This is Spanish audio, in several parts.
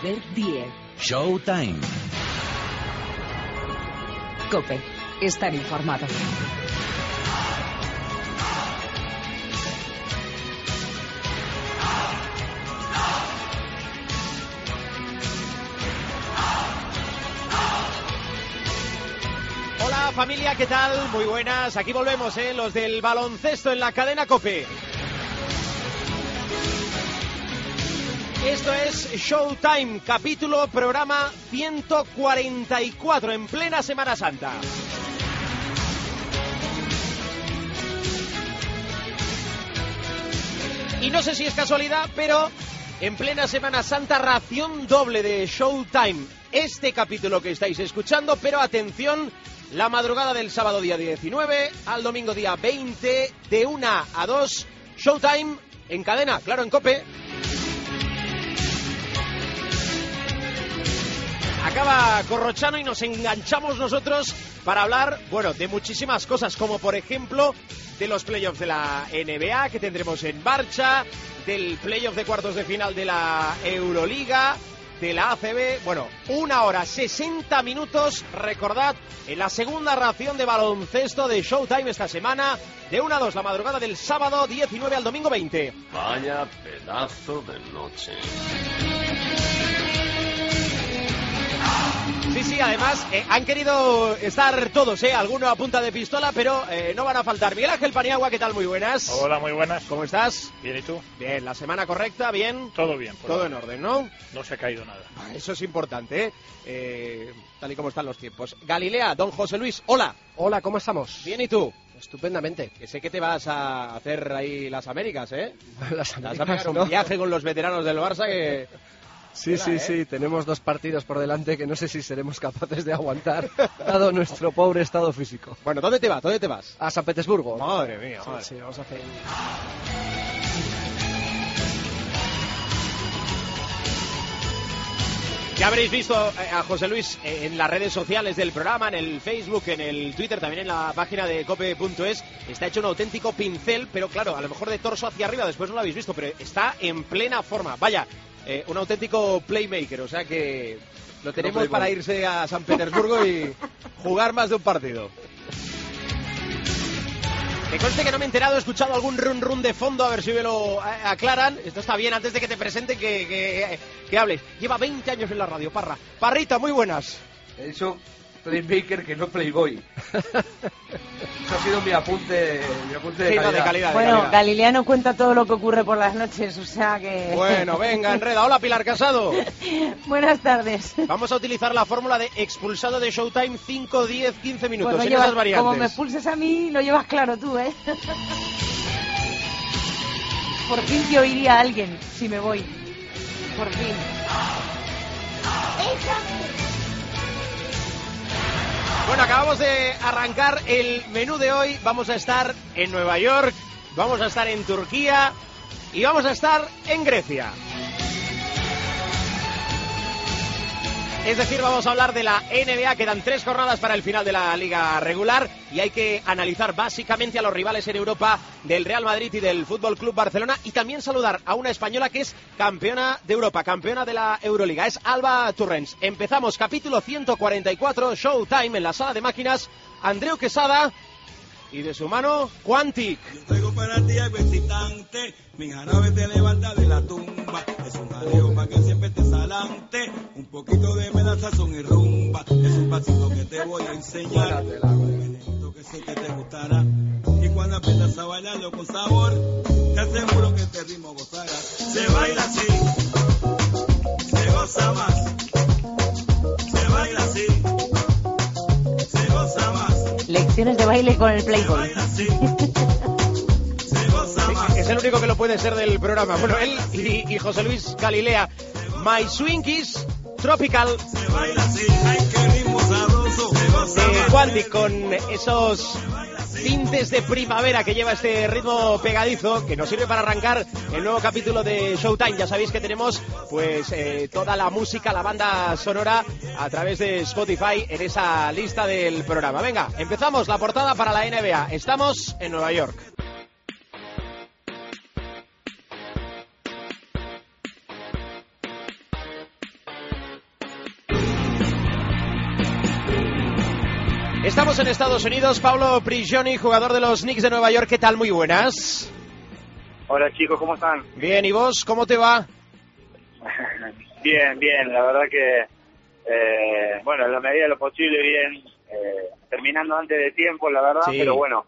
Albert Diez. Showtime. COPE. Estar informado. Hola familia, ¿qué tal? Muy buenas, aquí volvemos, los del baloncesto en la cadena COPE. Esto es Showtime, programa 144, en plena Semana Santa. Y no sé si es casualidad, pero en plena Semana Santa, ración doble de Showtime. Este capítulo que estáis escuchando, pero atención, la madrugada del sábado día 19 al domingo día 20, de 1 a 2, Showtime en cadena, claro, en COPE. Acaba Corrochano y nos enganchamos nosotros para hablar, bueno, de muchísimas cosas, como por ejemplo de los playoffs de la NBA que tendremos en marcha, del playoff de cuartos de final de la Euroliga, de la ACB, bueno, 1 hora 60 minutos, recordad, en la segunda ración de baloncesto de Showtime esta semana, de 1 a 2 la madrugada del sábado 19 al domingo 20. Vaya pedazo de noche. Sí, además han querido estar todos, alguno a punta de pistola, pero no van a faltar. Miguel Ángel Paniagua, ¿qué tal? Muy buenas. Hola, muy buenas. ¿Cómo estás? Bien, ¿y tú? Bien, la semana correcta, bien. Todo bien. Todo en orden, ¿no? No se ha caído nada. Eso es importante, tal y como están los tiempos. Galilea, don José Luis, hola. Hola, ¿cómo estamos? Bien, ¿y tú? Estupendamente. Que sé que te vas a hacer ahí las Américas, ¿eh? Las Vas a pegar un viaje con los veteranos del Barça que... Sí, tenemos 2 partidos por delante que no sé si seremos capaces de aguantar, dado nuestro pobre estado físico. Bueno, ¿dónde te vas? A San Petersburgo. Madre mía, madre. Sí, vamos a hacer... Ya habréis visto a José Luis en las redes sociales del programa, en el Facebook, en el Twitter, también en la página de cope.es. Está hecho un auténtico pincel, pero claro, a lo mejor de torso hacia arriba, después no lo habéis visto, pero está en plena forma. Vaya, un auténtico playmaker, o sea que lo tenemos para irse a San Petersburgo y jugar más de un partido. Me conste que no me he enterado, he escuchado algún run de fondo, a ver si me lo aclaran. Esto está bien, antes de que te presente que hables. Lleva 20 años en la radio, Parra. Parrita, muy buenas. He dicho playmaker, que no playboy. Eso ha sido mi apunte de calidad. De calidad. Bueno, Galilea no cuenta todo lo que ocurre por las noches, o sea que... Bueno, venga, enreda. Hola, Pilar Casado. Buenas tardes. Vamos a utilizar la fórmula de expulsado de Showtime 5, 10, 15 minutos. Pues en esas variantes. Como me expulses a mí, lo llevas claro tú, ¿eh? Por fin te oiría alguien si me voy. Por fin. Bueno, acabamos de arrancar el menú de hoy. Vamos a estar en Nueva York, vamos a estar en Turquía y vamos a estar en Grecia. Es decir, vamos a hablar de la NBA. Quedan 3 jornadas para el final de la liga regular y hay que analizar básicamente a los rivales en Europa del Real Madrid y del Fútbol Club Barcelona, y también saludar a una española que es campeona de Europa, campeona de la Euroliga. Es Alba Torrens. Empezamos capítulo 144, Showtime en la sala de máquinas. Andreu Quesada y de su mano, Quantic. Yo traigo para ti algo excitante, mi jarabe te levanta de la tumba, es un jaleo para que siempre estés adelante, un poquito de medazazón y rumba, es un pasito que te voy a enseñar, un que sé que te gustará, y cuando aprendas a bailarlo con sabor, te aseguro que este ritmo gozarás. Se baila así, se goza más, se baila así, se goza más. Lecciones de baile con el Playboy. Es el único que lo puede ser del programa. Bueno, él y José Luis Galilea. My Swinkies Tropical. Quantic, con esos tintes de primavera que lleva este ritmo pegadizo, que nos sirve para arrancar el nuevo capítulo de Showtime. Ya sabéis que tenemos pues toda la música, la banda sonora a través de Spotify en esa lista del programa. Venga, empezamos la portada para la NBA. Estamos en Nueva York. Estamos en Estados Unidos. Pablo Prigioni, jugador de los Knicks de Nueva York. ¿Qué tal? Muy buenas. Hola chicos, ¿cómo están? Bien, ¿y vos? ¿Cómo te va? Bien, la verdad que, bueno, en la medida de lo posible bien, terminando antes de tiempo, la verdad, Sí. Pero bueno,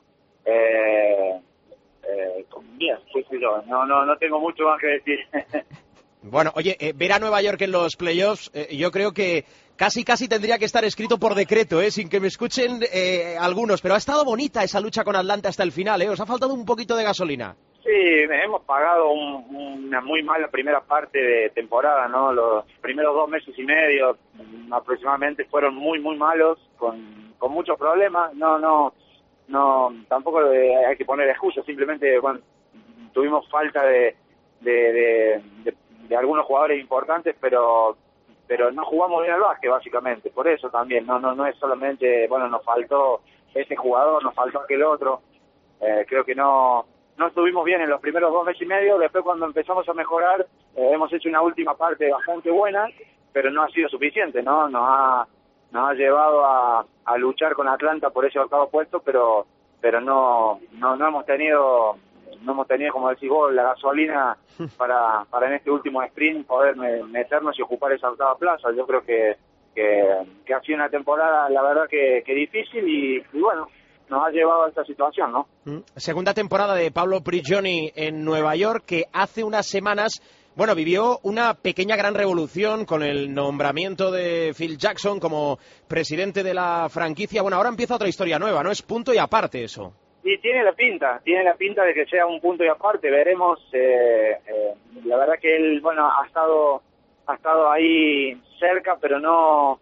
bien, qué sé yo, no tengo mucho más que decir. Bueno, oye, ver a Nueva York en los playoffs, yo creo que casi tendría que estar escrito por decreto, sin que me escuchen algunos, pero ha estado bonita esa lucha con Atlanta hasta el final, ¿eh? Os ha faltado un poquito de gasolina. Sí, hemos pagado una muy mala primera parte de temporada, ¿no? Los primeros 2 meses y medio aproximadamente fueron muy malos, con muchos problemas. No, tampoco hay que poner excusas, simplemente, bueno, tuvimos falta de algunos jugadores importantes, pero no jugamos bien al básquet, básicamente. Por eso también, no es solamente, bueno, nos faltó ese jugador, nos faltó aquel otro. Creo que no estuvimos bien en los primeros 2 meses y medio. Después, cuando empezamos a mejorar, hemos hecho una última parte bastante buena, pero no ha sido suficiente, ¿no? Nos ha llevado a luchar con Atlanta por ese 8º puesto, pero no hemos tenido, como decís vos, la gasolina para en este último sprint poder meternos y ocupar esa 8ª plaza. Yo creo que ha sido una temporada, la verdad, que difícil y bueno, nos ha llevado a esta situación, ¿no? Segunda temporada de Pablo Prigioni en Nueva York, que hace unas semanas, bueno, vivió una pequeña gran revolución con el nombramiento de Phil Jackson como presidente de la franquicia. Bueno, ahora empieza otra historia nueva, ¿no? Es punto y aparte eso. Y tiene la pinta de que sea un punto y aparte. Veremos. La verdad que él, bueno, ha estado ahí cerca, pero no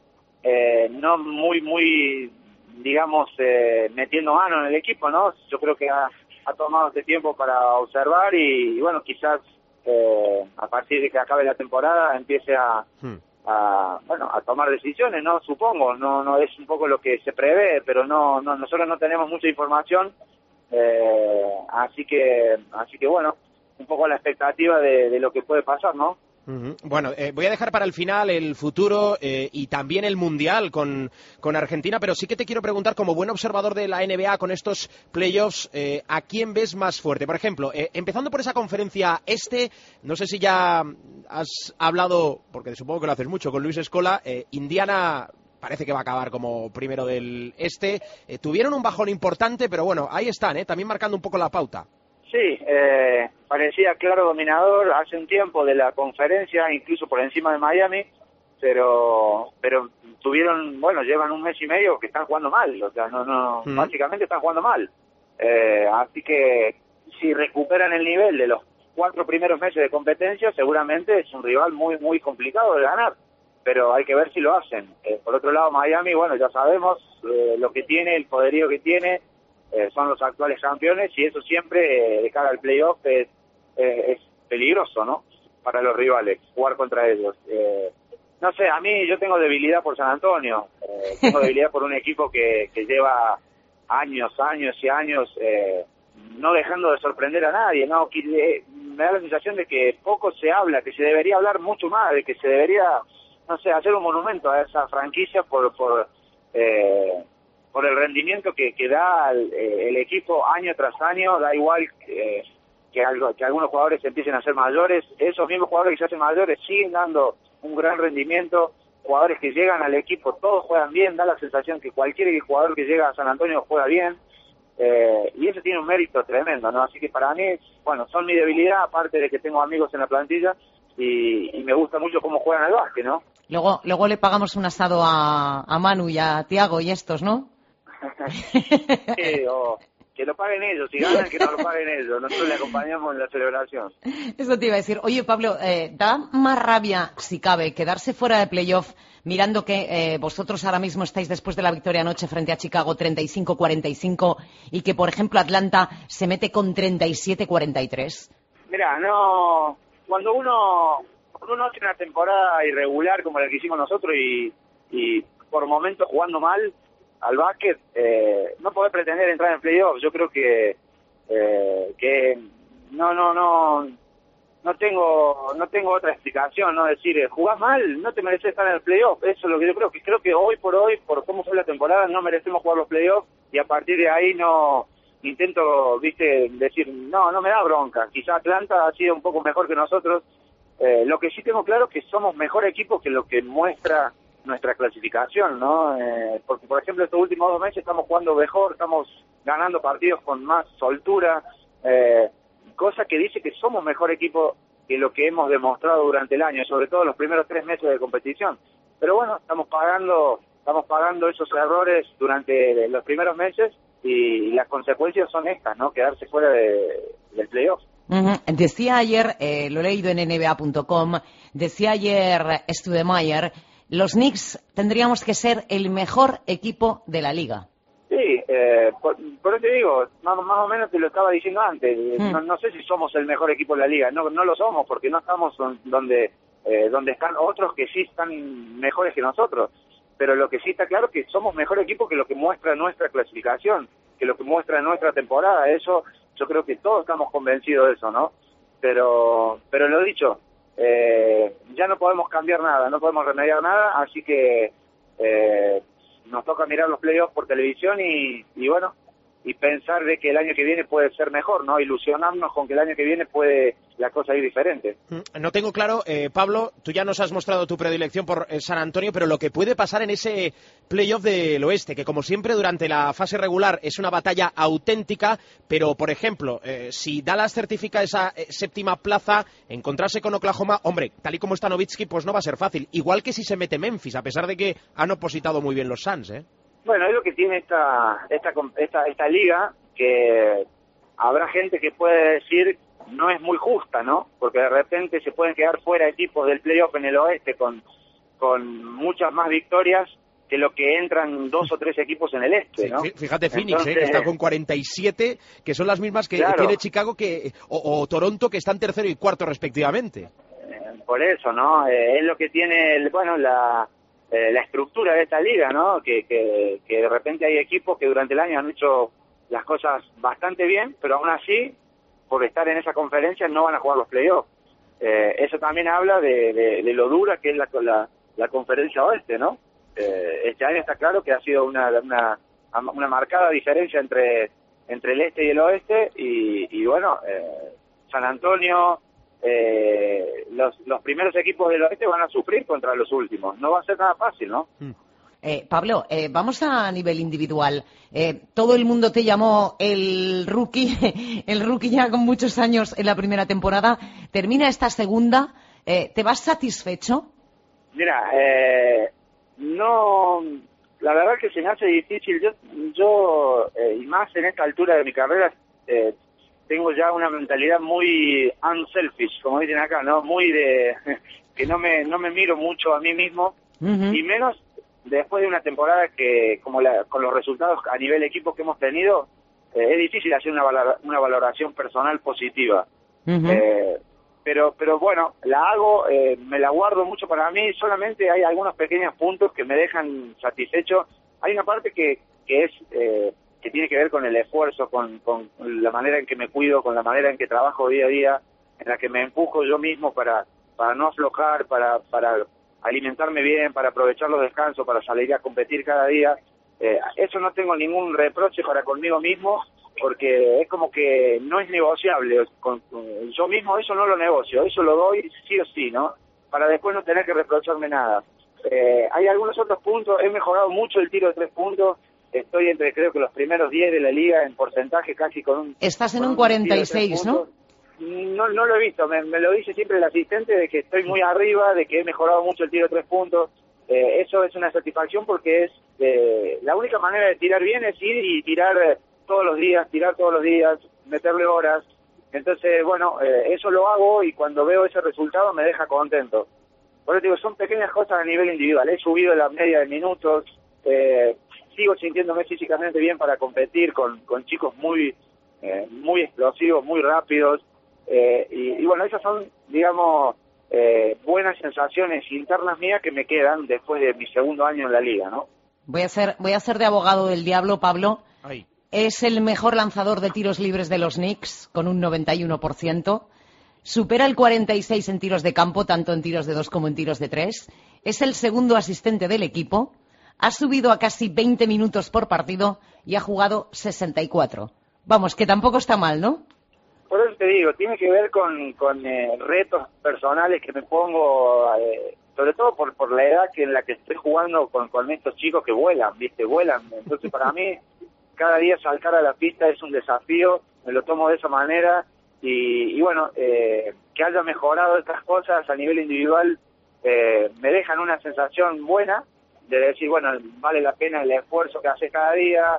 muy digamos, metiendo mano en el equipo, ¿no? Yo creo que ha tomado este tiempo para observar y bueno, quizás a partir de que acabe la temporada empiece a tomar decisiones, ¿no? Supongo, no es un poco lo que se prevé, pero nosotros no tenemos mucha información, así que bueno, un poco la expectativa de lo que puede pasar, ¿no? Bueno, voy a dejar para el final el futuro y también el Mundial con Argentina, pero sí que te quiero preguntar, como buen observador de la NBA con estos playoffs, ¿a quién ves más fuerte? Por ejemplo, empezando por esa conferencia no sé si ya has hablado, porque supongo que lo haces mucho, con Luis Scola, Indiana parece que va a acabar como primero del tuvieron un bajón importante, pero bueno, ahí están, también marcando un poco la pauta. Sí, parecía claro dominador hace un tiempo de la conferencia, incluso por encima de Miami, pero tuvieron, bueno, llevan 1 mes y medio que están jugando mal, o sea, básicamente están jugando mal. Así que si recuperan el nivel de los 4 primeros meses de competencia, seguramente es un rival muy complicado de ganar, pero hay que ver si lo hacen. Por otro lado, Miami, bueno, ya sabemos lo que tiene, el poderío que tiene. Son los actuales campeones y eso siempre de cara al playoff es peligroso, ¿no? Para los rivales, jugar contra ellos. No sé, a mí yo tengo debilidad por San Antonio, tengo debilidad por un equipo que lleva años y años no dejando de sorprender a nadie, ¿no? Me da la sensación de que poco se habla, que se debería hablar mucho más, de que se debería, no sé, hacer un monumento a esa franquicia por el rendimiento que da el equipo año tras año. Da igual que algunos jugadores se empiecen a hacer mayores, esos mismos jugadores que se hacen mayores siguen dando un gran rendimiento. Jugadores que llegan al equipo, todos juegan bien, da la sensación que cualquier jugador que llega a San Antonio juega bien, y eso tiene un mérito tremendo, ¿no? Así que para mí, bueno, son mi debilidad, aparte de que tengo amigos en la plantilla, y me gusta mucho cómo juegan al básquet, ¿no? Luego le pagamos un asado a Manu y a Tiago y estos, ¿no? Sí, o que lo paguen ellos, si ganan que no lo paguen ellos, nosotros le acompañamos en la celebración. Eso te iba a decir. Oye, Pablo, da más rabia, si cabe, quedarse fuera de playoff mirando que vosotros ahora mismo estáis después de la victoria anoche frente a Chicago 35-45 y que, por ejemplo, Atlanta se mete con 37-43. Mira, no, cuando uno hace una temporada irregular como la que hicimos nosotros y por momentos jugando mal al básquet, no podés pretender entrar en playoffs. Yo creo que no tengo otra explicación, ¿no? Decir, jugás mal, no te mereces estar en el playoff. Eso es lo que yo creo que hoy por hoy, por cómo fue la temporada, no merecemos jugar los playoffs, y a partir de ahí no intento, viste, decir, no me da bronca. Quizá Atlanta ha sido un poco mejor que nosotros. Lo que sí tengo claro es que somos mejor equipo que lo que muestra nuestra clasificación, ¿no? Porque, por ejemplo, estos últimos 2 meses estamos jugando mejor, estamos ganando partidos con más soltura, cosa que dice que somos mejor equipo que lo que hemos demostrado durante el año, sobre todo los primeros 3 meses de competición. Pero bueno, estamos pagando esos errores durante los primeros meses, y las consecuencias son estas, ¿no? Quedarse fuera del playoff. Decía ayer, lo he leído en NBA.com, decía ayer Studemeyer, los Knicks tendríamos que ser el mejor equipo de la liga. Sí, por eso te digo, más o menos te lo estaba diciendo antes. No sé si somos el mejor equipo de la liga, no lo somos, porque no estamos donde están otros que sí están mejores que nosotros. Pero lo que sí está claro es que somos mejor equipo que lo que muestra nuestra clasificación, que lo que muestra nuestra temporada. Eso, yo creo que todos estamos convencidos de eso, ¿no? Pero lo dicho, ya no podemos cambiar nada, no podemos remediar nada, así que nos toca mirar los playoffs por televisión y bueno, y pensar de que el año que viene puede ser mejor, ¿no? Ilusionarnos con que el año que viene puede la cosa ir diferente. No tengo claro, Pablo, tú ya nos has mostrado tu predilección por San Antonio, pero lo que puede pasar en ese playoff del oeste, que como siempre durante la fase regular es una batalla auténtica, pero por ejemplo, si Dallas certifica esa séptima plaza, encontrarse con Oklahoma, hombre, tal y como está Nowitzki, pues no va a ser fácil. Igual que si se mete Memphis, a pesar de que han opositado muy bien los Suns, ¿eh? Bueno, es lo que tiene esta liga, que habrá gente que puede decir no es muy justa, ¿no? Porque de repente se pueden quedar fuera equipos del playoff en el oeste con muchas más victorias que lo que entran 2 o 3 equipos en el este, ¿no? Sí, fíjate Phoenix, entonces, que está con 47, que son las mismas que claro, tiene Chicago o Toronto, que están tercero y cuarto respectivamente. Por eso, ¿no? Es lo que tiene, la estructura de esta liga, ¿no? Que de repente hay equipos que durante el año han hecho las cosas bastante bien, pero aún así, por estar en esa conferencia, no van a jugar los playoffs. Eso también habla de lo dura que es la conferencia oeste, ¿no? Este año está claro que ha sido una marcada diferencia entre el este y el oeste, y bueno, San Antonio, los primeros equipos del oeste van a sufrir contra los últimos. No va a ser nada fácil, ¿no? Pablo, vamos a nivel individual. Todo el mundo te llamó el rookie ya con muchos años en la primera temporada. Termina esta segunda. ¿Te vas satisfecho? Mira, no, la verdad que se me hace difícil. Yo y más en esta altura de mi carrera, tengo ya una mentalidad muy unselfish, como dicen acá, ¿no? Muy de que no me miro mucho a mí mismo, y menos después de una temporada que, con los resultados a nivel equipo que hemos tenido, es difícil hacer una valoración personal positiva. Pero bueno, la hago, me la guardo mucho para mí. Solamente hay algunos pequeños puntos que me dejan satisfecho. Hay una parte que es que tiene que ver con el esfuerzo, con la manera en que me cuido, con la manera en que trabajo día a día, en la que me empujo yo mismo para no aflojar, para alimentarme bien, para aprovechar los descansos, para salir a competir cada día. Eso no tengo ningún reproche para conmigo mismo, porque es como que no es negociable. Yo mismo eso no lo negocio, eso lo doy sí o sí, ¿no? Para después no tener que reprocharme nada. Hay algunos otros puntos. He mejorado mucho el tiro de 3 puntos. Estoy entre, creo que los primeros 10 de la liga en porcentaje, casi con un... Estás en un 46, ¿no? No lo he visto, me lo dice siempre el asistente, de que estoy muy arriba, de que he mejorado mucho el tiro de 3 puntos. Eso es una satisfacción, porque es la única manera de tirar bien es ir y tirar todos los días, meterle horas. Entonces, bueno, eso lo hago, y cuando veo ese resultado me deja contento. Por eso digo, son pequeñas cosas a nivel individual. He subido la media de minutos, sigo sintiéndome físicamente bien para competir con chicos muy explosivos, muy rápidos, y bueno, esas son, digamos, buenas sensaciones internas mías que me quedan después de mi segundo año en la liga, ¿no? Voy a ser de abogado del diablo, Pablo. Ay. Es el mejor lanzador de tiros libres de los Knicks, con un 91%. supera el 46 en tiros de campo, tanto en tiros de 2 como en tiros de 3, es el segundo asistente del equipo, ha subido a casi 20 minutos por partido y ha jugado 64. Vamos, que tampoco está mal, ¿no? Por eso te digo, tiene que ver con retos personales que me pongo, sobre todo por la edad en la que estoy jugando con estos chicos que vuelan, ¿viste? Vuelan. Entonces, para mí, cada día saltar a la pista es un desafío, me lo tomo de esa manera y bueno, que haya mejorado estas cosas a nivel individual me dejan una sensación buena de decir, bueno, vale la pena el esfuerzo que haces cada día,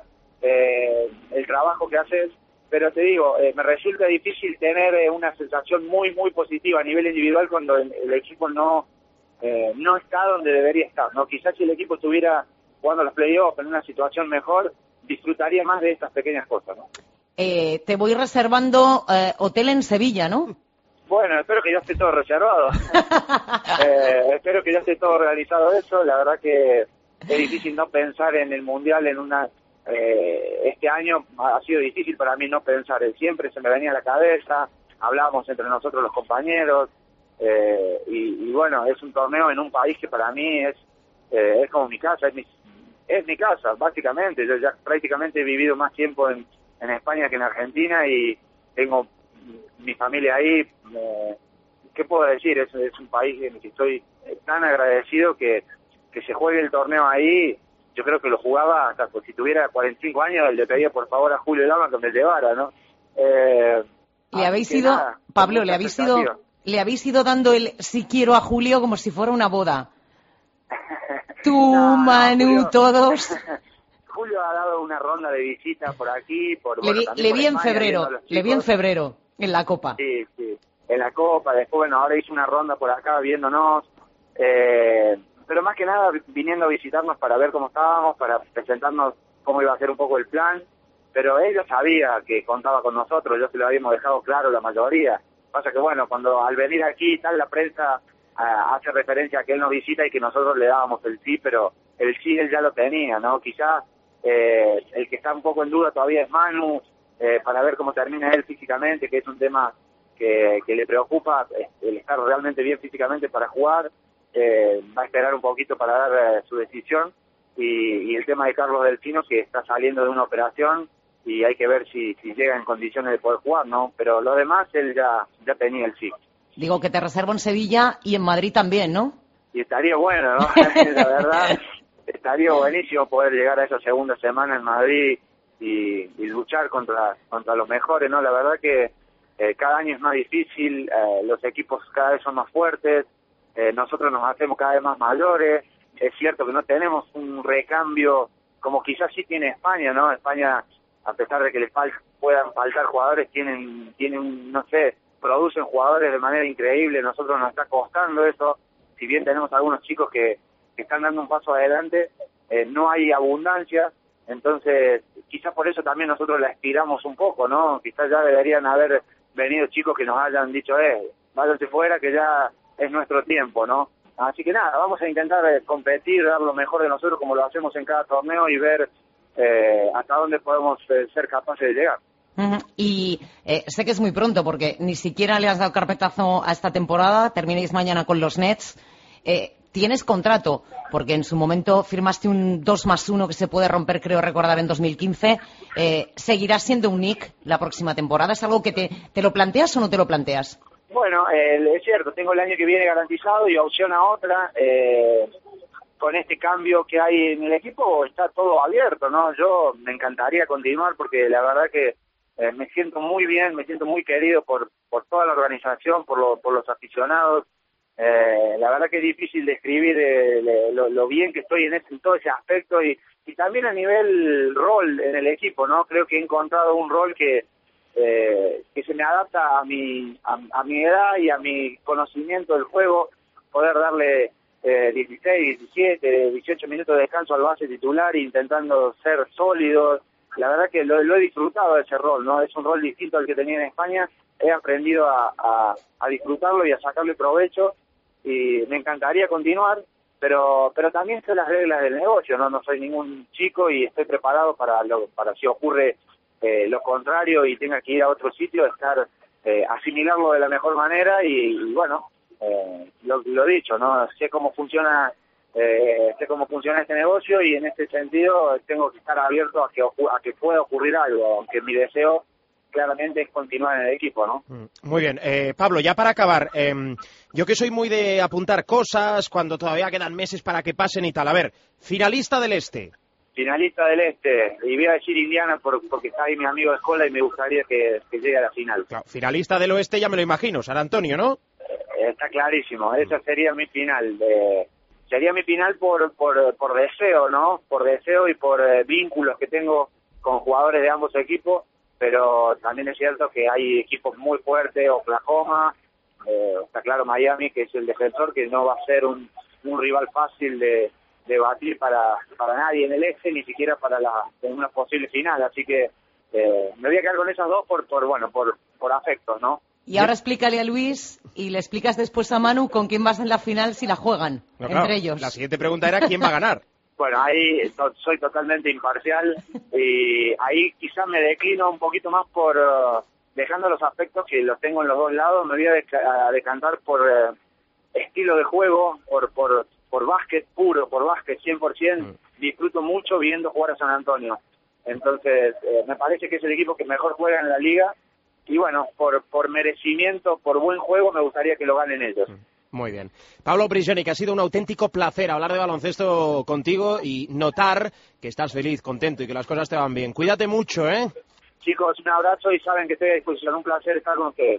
el trabajo que haces. Pero te digo, me resulta difícil tener una sensación muy, muy positiva a nivel individual cuando el equipo no está donde debería estar, ¿no? Quizás si el equipo estuviera jugando los playoffs en una situación mejor, disfrutaría más de estas pequeñas cosas, ¿no? Te voy reservando hotel en Sevilla, ¿no? Bueno, espero que ya esté todo reservado. Espero que ya esté todo organizado eso. La verdad que es difícil no pensar en el Mundial en una... este año ha sido difícil para mí no pensar, siempre se me venía a la cabeza, hablábamos entre nosotros los compañeros, y bueno, es un torneo en un país que para mí es como mi casa, es mi casa, básicamente. Yo ya prácticamente he vivido más tiempo en España que en Argentina y tengo mi familia ahí. ¿Qué puedo decir? Es un país en el que estoy tan agradecido que se juegue el torneo ahí. Yo creo que lo jugaba hasta si tuviera 45 años, le pedía por favor a Julio Lama que me llevara, ¿no? Le habéis ido, nada, Pablo, le habéis ido dando el si quiero a Julio como si fuera una boda. Tú, no, Manu, Julio, todos. Julio ha dado una ronda de visitas por aquí, le vi en febrero, en la Copa. Sí, en la Copa, después, bueno, ahora hizo una ronda por acá viéndonos, pero más que nada viniendo a visitarnos para ver cómo estábamos, para presentarnos cómo iba a ser un poco el plan, pero él ya sabía que contaba con nosotros, yo se lo habíamos dejado claro la mayoría. Pasa que bueno, cuando al venir aquí tal la prensa hace referencia a que él nos visita y que nosotros le dábamos el sí, pero el sí él ya lo tenía, ¿no? Quizás el que está un poco en duda todavía es Manu, para ver cómo termina él físicamente, que es un tema que le preocupa, el estar realmente bien físicamente para jugar. Va a esperar un poquito para dar su decisión y el tema de Carlos Delfino, que está saliendo de una operación y hay que ver si llega en condiciones de poder jugar, ¿no? Pero lo demás él ya tenía el sí. Digo que te reservo en Sevilla y en Madrid también, ¿no? Y estaría bueno, ¿no? La verdad, estaría buenísimo poder llegar a esa segunda semana en Madrid y luchar contra los mejores, ¿no? La verdad que cada año es más difícil, los equipos cada vez son más fuertes, nosotros nos hacemos cada vez más mayores. Es cierto que no tenemos un recambio como quizás sí tiene España, ¿no? España, a pesar de que les puedan faltar jugadores, tienen no sé, producen jugadores de manera increíble. Nosotros nos está costando eso, si bien tenemos algunos chicos que están dando un paso adelante, no hay abundancia, entonces quizás por eso también nosotros le aspiramos un poco, ¿no? Quizás ya deberían haber venido chicos que nos hayan dicho, váyanse fuera que ya es nuestro tiempo, ¿no? Así que nada, vamos a intentar competir, dar lo mejor de nosotros como lo hacemos en cada torneo y ver hasta dónde podemos ser capaces de llegar. Y sé que es muy pronto porque ni siquiera le has dado carpetazo a esta temporada, termináis mañana con los Nets. ¿Tienes contrato? Porque en su momento firmaste un 2+1 que se puede romper, creo recordar, en 2015. ¿Seguirás siendo un Knick la próxima temporada? ¿Es algo que te lo planteas o no te lo planteas? Bueno, es cierto, tengo el año que viene garantizado y opción a otra. Con este cambio que hay en el equipo está todo abierto, ¿no? Yo me encantaría continuar porque la verdad que me siento muy bien, me siento muy querido por toda la organización, por los aficionados. La verdad que es difícil describir lo bien que estoy en todo ese aspecto y también a nivel rol en el equipo, ¿no? Creo que he encontrado un rol que se me adapta a mi edad y a mi conocimiento del juego, poder darle 16, 17, 18 minutos de descanso al base titular intentando ser sólido. La verdad que lo he disfrutado de ese rol, ¿no? Es un rol distinto al que tenía en España, he aprendido a disfrutarlo y a sacarle provecho y me encantaría continuar, pero también sé las reglas del negocio, ¿no? No soy ningún chico y estoy preparado para si ocurre lo contrario y tenga que ir a otro sitio, estar asimilarlo de la mejor manera y bueno, lo dicho, ¿no? Sé cómo funciona este negocio y en este sentido tengo que estar abierto a que pueda ocurrir algo, aunque mi deseo claramente es continuar en el equipo, ¿no? Muy bien. Pablo, ya para acabar, yo que soy muy de apuntar cosas cuando todavía quedan meses para que pasen y tal. A ver, finalista del Este. Finalista del Este, y voy a decir Indiana porque está ahí mi amigo de escuela y me gustaría que llegue a la final. Claro, finalista del Oeste ya me lo imagino, San Antonio, ¿no? Está clarísimo, esa sería mi final. Sería mi final por deseo, ¿no? Por deseo y por vínculos que tengo con jugadores de ambos equipos, pero también es cierto que hay equipos muy fuertes, Oklahoma, está claro Miami, que es el defensor, que no va a ser un rival fácil de batir para nadie en el Este, ni siquiera para una posible final, así que me voy a quedar con esas dos por afectos, ¿no? Y ahora explícale a Luis y le explicas después a Manu con quién vas en la final si la juegan, no, entre claro, ellos. La siguiente pregunta era quién va a ganar. Bueno, ahí soy totalmente imparcial y ahí quizás me declino un poquito más por, dejando los aspectos que los tengo en los dos lados, me voy a decantar por estilo de juego, por básquet puro, por básquet 100%, disfruto mucho viendo jugar a San Antonio. Entonces, me parece que es el equipo que mejor juega en la liga y bueno, por merecimiento, por buen juego, me gustaría que lo ganen ellos. Muy bien. Pablo Prigioni, que ha sido un auténtico placer hablar de baloncesto contigo y notar que estás feliz, contento y que las cosas te van bien. Cuídate mucho, ¿eh? Chicos, un abrazo y saben que estoy a disposición. Un placer estar con ustedes.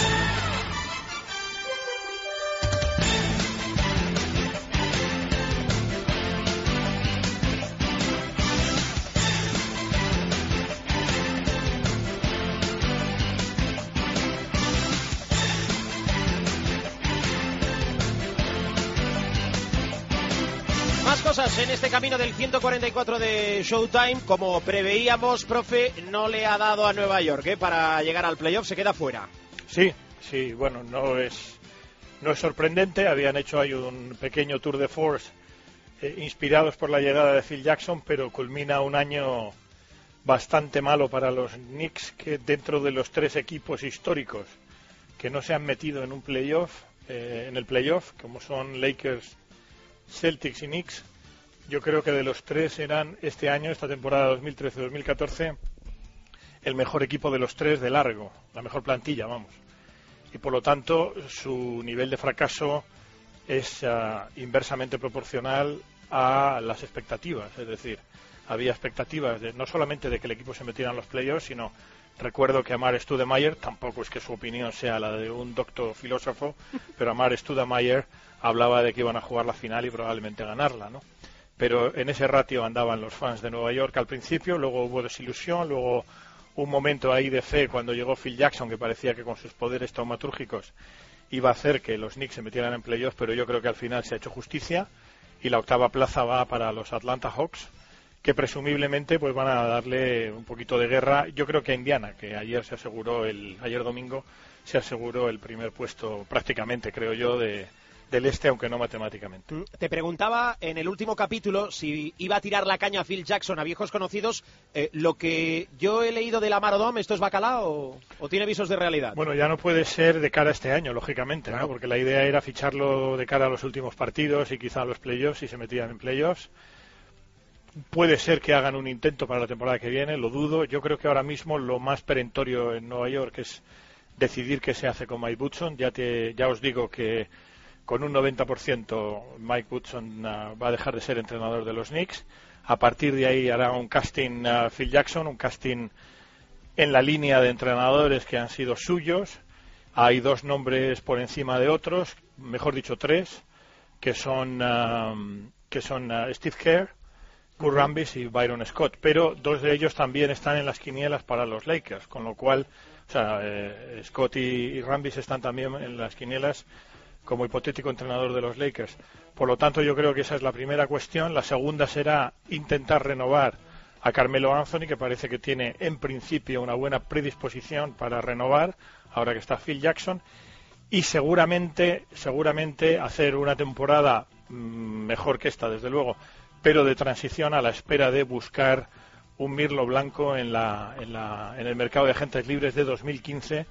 Cosas en este camino del 144 de Showtime. Como preveíamos, profe, no le ha dado a Nueva York para llegar al playoff, se queda fuera. Sí, bueno, no es sorprendente. Habían hecho ahí un pequeño tour de force inspirados por la llegada de Phil Jackson, pero culmina un año bastante malo para los Knicks, que dentro de los tres equipos históricos que no se han metido en un playoff, en el playoff, como son Lakers, Celtics y Knicks, yo creo que de los tres eran este año, esta temporada 2013-2014, el mejor equipo de los tres de largo, la mejor plantilla, vamos. Y por lo tanto, su nivel de fracaso es inversamente proporcional a las expectativas. Es decir, había expectativas no solamente de que el equipo se metiera en los playoffs, sino, recuerdo que Amar'e Stoudemire, tampoco es que su opinión sea la de un doctor filósofo, pero Amar'e Stoudemire hablaba de que iban a jugar la final y probablemente ganarla, ¿no? Pero en ese ratio andaban los fans de Nueva York al principio, luego hubo desilusión, luego un momento ahí de fe cuando llegó Phil Jackson, que parecía que con sus poderes taumatúrgicos iba a hacer que los Knicks se metieran en playoffs, pero yo creo que al final se ha hecho justicia y la octava plaza va para los Atlanta Hawks, que presumiblemente pues van a darle un poquito de guerra. Yo creo que a Indiana, que ayer domingo se aseguró el primer puesto prácticamente, creo yo, del Este, aunque no matemáticamente. Te preguntaba en el último capítulo si iba a tirar la caña a Phil Jackson, a viejos conocidos. Lo que yo he leído de Lamar Odom, ¿esto es bacalao o tiene visos de realidad? Bueno, ya no puede ser de cara a este año, lógicamente, claro, ¿no? Porque la idea era ficharlo de cara a los últimos partidos y quizá a los playoffs, si se metían en playoffs. Puede ser que hagan un intento para la temporada que viene, lo dudo. Yo creo que ahora mismo lo más perentorio en Nueva York es decidir qué se hace con Mike Woodson. Ya os digo que con un 90% Mike Woodson va a dejar de ser entrenador de los Knicks. A partir de ahí hará un casting Phil Jackson, un casting en la línea de entrenadores que han sido suyos. Hay dos nombres por encima de otros, mejor dicho tres, que son Steve Kerr, Kurt Rambis y Byron Scott, pero dos de ellos también están en las quinielas para los Lakers, con lo cual, Scott y Rambis están también en las quinielas como hipotético entrenador de los Lakers. Por lo tanto, yo creo que esa es la primera cuestión. La segunda será intentar renovar a Carmelo Anthony, que parece que tiene en principio una buena predisposición para renovar, ahora que está Phil Jackson, y seguramente hacer una temporada mejor que esta, desde luego, pero de transición a la espera de buscar un mirlo blanco en el mercado de agentes libres de 2015,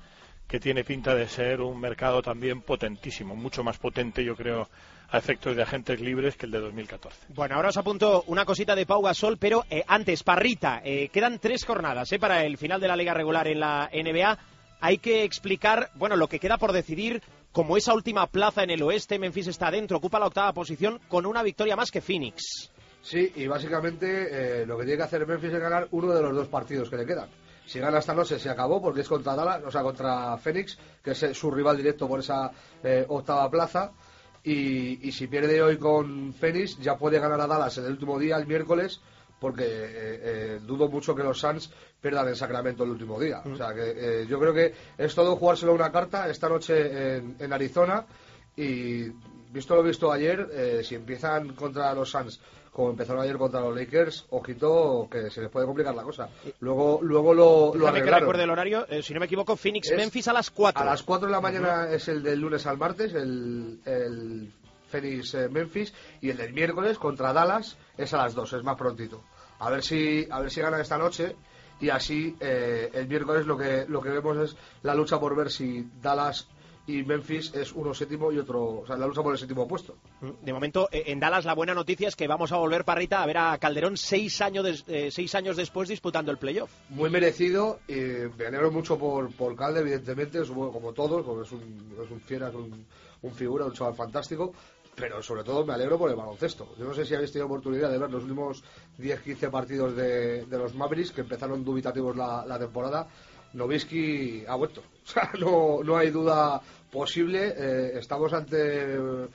que tiene pinta de ser un mercado también potentísimo, mucho más potente, yo creo, a efectos de agentes libres que el de 2014. Bueno, ahora os apunto una cosita de Pau Gasol, pero antes, Parrita, quedan 3 jornadas para el final de la liga regular en la NBA. Hay que explicar, bueno, lo que queda por decidir, como esa última plaza en el oeste. Memphis está adentro, ocupa la 8ª posición con una victoria más que Phoenix. Sí, y básicamente lo que tiene que hacer Memphis es ganar uno de los 2 partidos que le quedan. Si gana esta noche se acabó, porque es contra Dallas, o sea, contra Phoenix, que es su rival directo por esa 8ª plaza. Y si pierde hoy con Phoenix, ya puede ganar a Dallas en el último día, el miércoles, porque dudo mucho que los Suns pierdan en Sacramento el último día. O sea, que yo creo que es todo jugárselo una carta esta noche en Arizona. Y visto lo visto ayer, si empiezan contra los Suns como empezaron ayer contra los Lakers, ojito que se les puede complicar la cosa. Luego lo arreglaron. Que recuerde el horario, si no me equivoco, Phoenix-Memphis a las 4. A las 4 de la mañana es el del lunes al martes, el Phoenix-Memphis, y el del miércoles contra Dallas es a las 2, es más prontito. A ver si ganan esta noche, y así el miércoles lo que vemos es la lucha por ver si Dallas y Memphis es uno séptimo y otro, o sea, la lucha por el 7º puesto. De momento, en Dallas la buena noticia es que vamos a volver, Parrita, a ver a Calderón 6 años después disputando el playoff. Muy merecido, y me alegro mucho por Calder, evidentemente, como todos, porque es un fiera, es un figura, un chaval fantástico, pero sobre todo me alegro por el baloncesto. Yo no sé si habéis tenido oportunidad de ver los últimos 10-15 partidos de los Mavericks, que empezaron dubitativos la temporada. Nowitzki ha vuelto, o sea, no hay duda posible. Estamos ante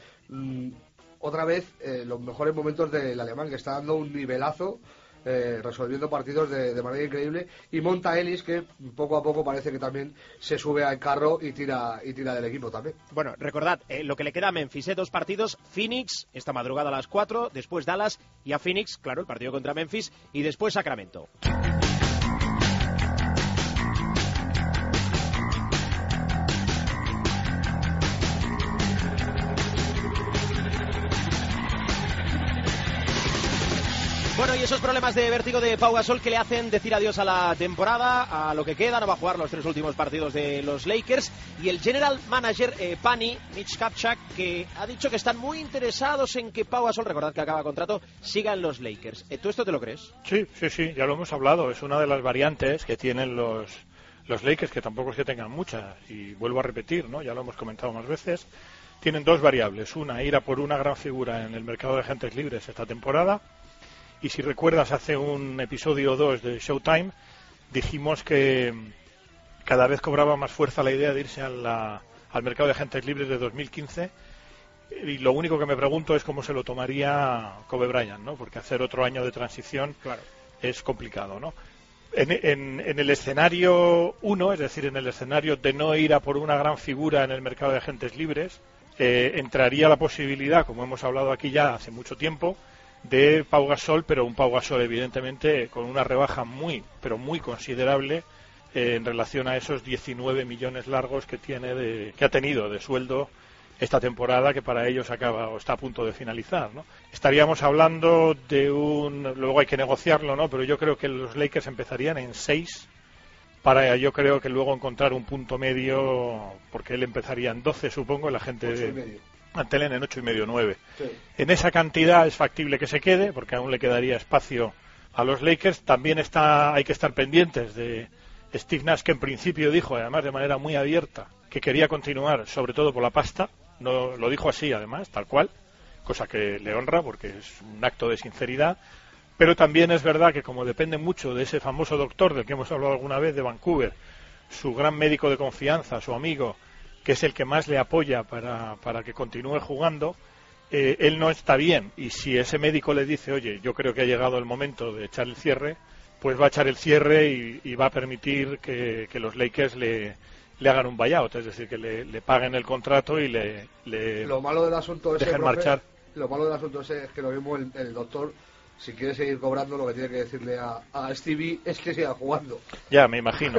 otra vez los mejores momentos del alemán, que está dando un nivelazo, resolviendo partidos de manera increíble, y Monta Ellis, que poco a poco parece que también se sube al carro y tira del equipo también. Bueno, recordad, lo que le queda a Memphis, 2 partidos, Phoenix esta madrugada a las 4, después Dallas, y a Phoenix, claro, el partido contra Memphis, y después Sacramento. Bueno, y esos problemas de vértigo de Pau Gasol que le hacen decir adiós a la temporada, a lo que queda, no va a jugar los 3 últimos partidos de los Lakers, y el general manager Pani, Mitch Kupchak, que ha dicho que están muy interesados en que Pau Gasol, recordad que acaba contrato, siga en los Lakers. ¿Tú esto te lo crees? Sí, ya lo hemos hablado, es una de las variantes que tienen los Lakers, que tampoco es que tengan muchas, y vuelvo a repetir, ¿no? Ya lo hemos comentado más veces, tienen 2 variables, una, ir a por una gran figura en el mercado de agentes libres esta temporada. Y si recuerdas, hace un episodio 2 de Showtime dijimos que cada vez cobraba más fuerza la idea de irse al mercado de agentes libres de 2015, y lo único que me pregunto es cómo se lo tomaría Kobe Bryant, ¿no? Porque hacer otro año de transición, claro, es complicado, ¿no? En el escenario 1, es decir, en el escenario de no ir a por una gran figura en el mercado de agentes libres, entraría la posibilidad, como hemos hablado aquí ya hace mucho tiempo, de Pau Gasol, pero un Pau Gasol evidentemente con una rebaja muy considerable en relación a esos 19 millones largos que ha tenido de sueldo esta temporada, que para ellos acaba o está a punto de finalizar, ¿no? Estaríamos hablando de luego hay que negociarlo, ¿no? Pero yo creo que los Lakers empezarían en 6 para, yo creo que luego encontrar un punto medio, porque él empezaría en 12, supongo, la gente de Antelen en 8,5, 9. Sí. En esa cantidad es factible que se quede, porque aún le quedaría espacio a los Lakers. También hay que estar pendientes de Steve Nash, que en principio dijo, además de manera muy abierta, que quería continuar, sobre todo por la pasta. No lo dijo así, además, tal cual, cosa que le honra, porque es un acto de sinceridad. Pero también es verdad que, como depende mucho de ese famoso doctor del que hemos hablado alguna vez de Vancouver, su gran médico de confianza, su amigo, que es el que más le apoya para que continúe jugando, él no está bien, y si ese médico le dice, oye, yo creo que ha llegado el momento de echar el cierre, pues va a echar el cierre y va a permitir que los Lakers le hagan un buyout, es decir, que le paguen el contrato y le lo malo del asunto ese, dejen marchar. Lo malo del asunto ese es que lo mismo el doctor, si quiere seguir cobrando, lo que tiene que decirle a Stevie es que siga jugando. Ya, me imagino.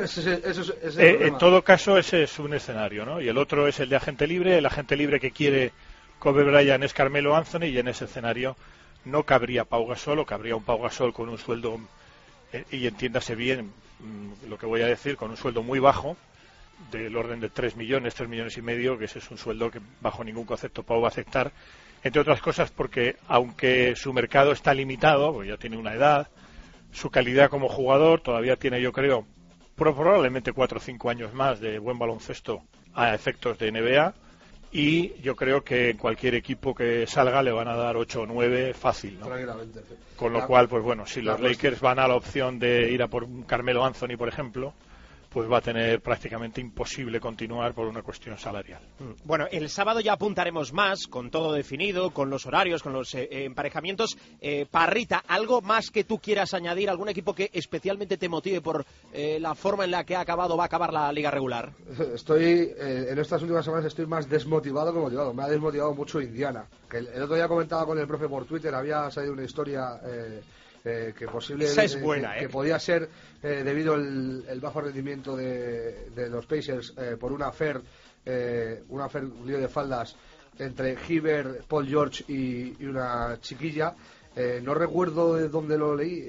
En todo caso, ese es un escenario, ¿no? Y el otro es el de agente libre. El agente libre que quiere Kobe Bryant es Carmelo Anthony, y en ese escenario no cabría Pau Gasol, o cabría un Pau Gasol con un sueldo, y entiéndase bien lo que voy a decir, con un sueldo muy bajo, del orden de 3 millones y medio, que ese es un sueldo que bajo ningún concepto Pau va a aceptar, entre otras cosas porque aunque su mercado está limitado, porque ya tiene una edad, su calidad como jugador todavía tiene, yo creo, probablemente 4 o 5 años más de buen baloncesto a efectos de NBA, y yo creo que en cualquier equipo que salga le van a dar 8 o 9 fácil, ¿no? Tranquilamente. Con lo cual, pues bueno, si los Lakers van a la opción de ir a por un Carmelo Anthony, por ejemplo, pues va a tener prácticamente imposible continuar por una cuestión salarial. Bueno, el sábado ya apuntaremos más, con todo definido, con los horarios, con los emparejamientos. Parrita, ¿algo más que tú quieras añadir? ¿Algún equipo que especialmente te motive por la forma en la que va a acabar la liga regular? Estoy, en estas últimas semanas estoy más desmotivado que motivado. Me ha desmotivado mucho Indiana. Que el otro día comentaba con el profe por Twitter, había salido una historia... que posible esa es buena, que podía ser debido el bajo rendimiento de los Pacers por un lío de faldas entre Hibbert, Paul George y una chiquilla. No recuerdo de dónde lo leí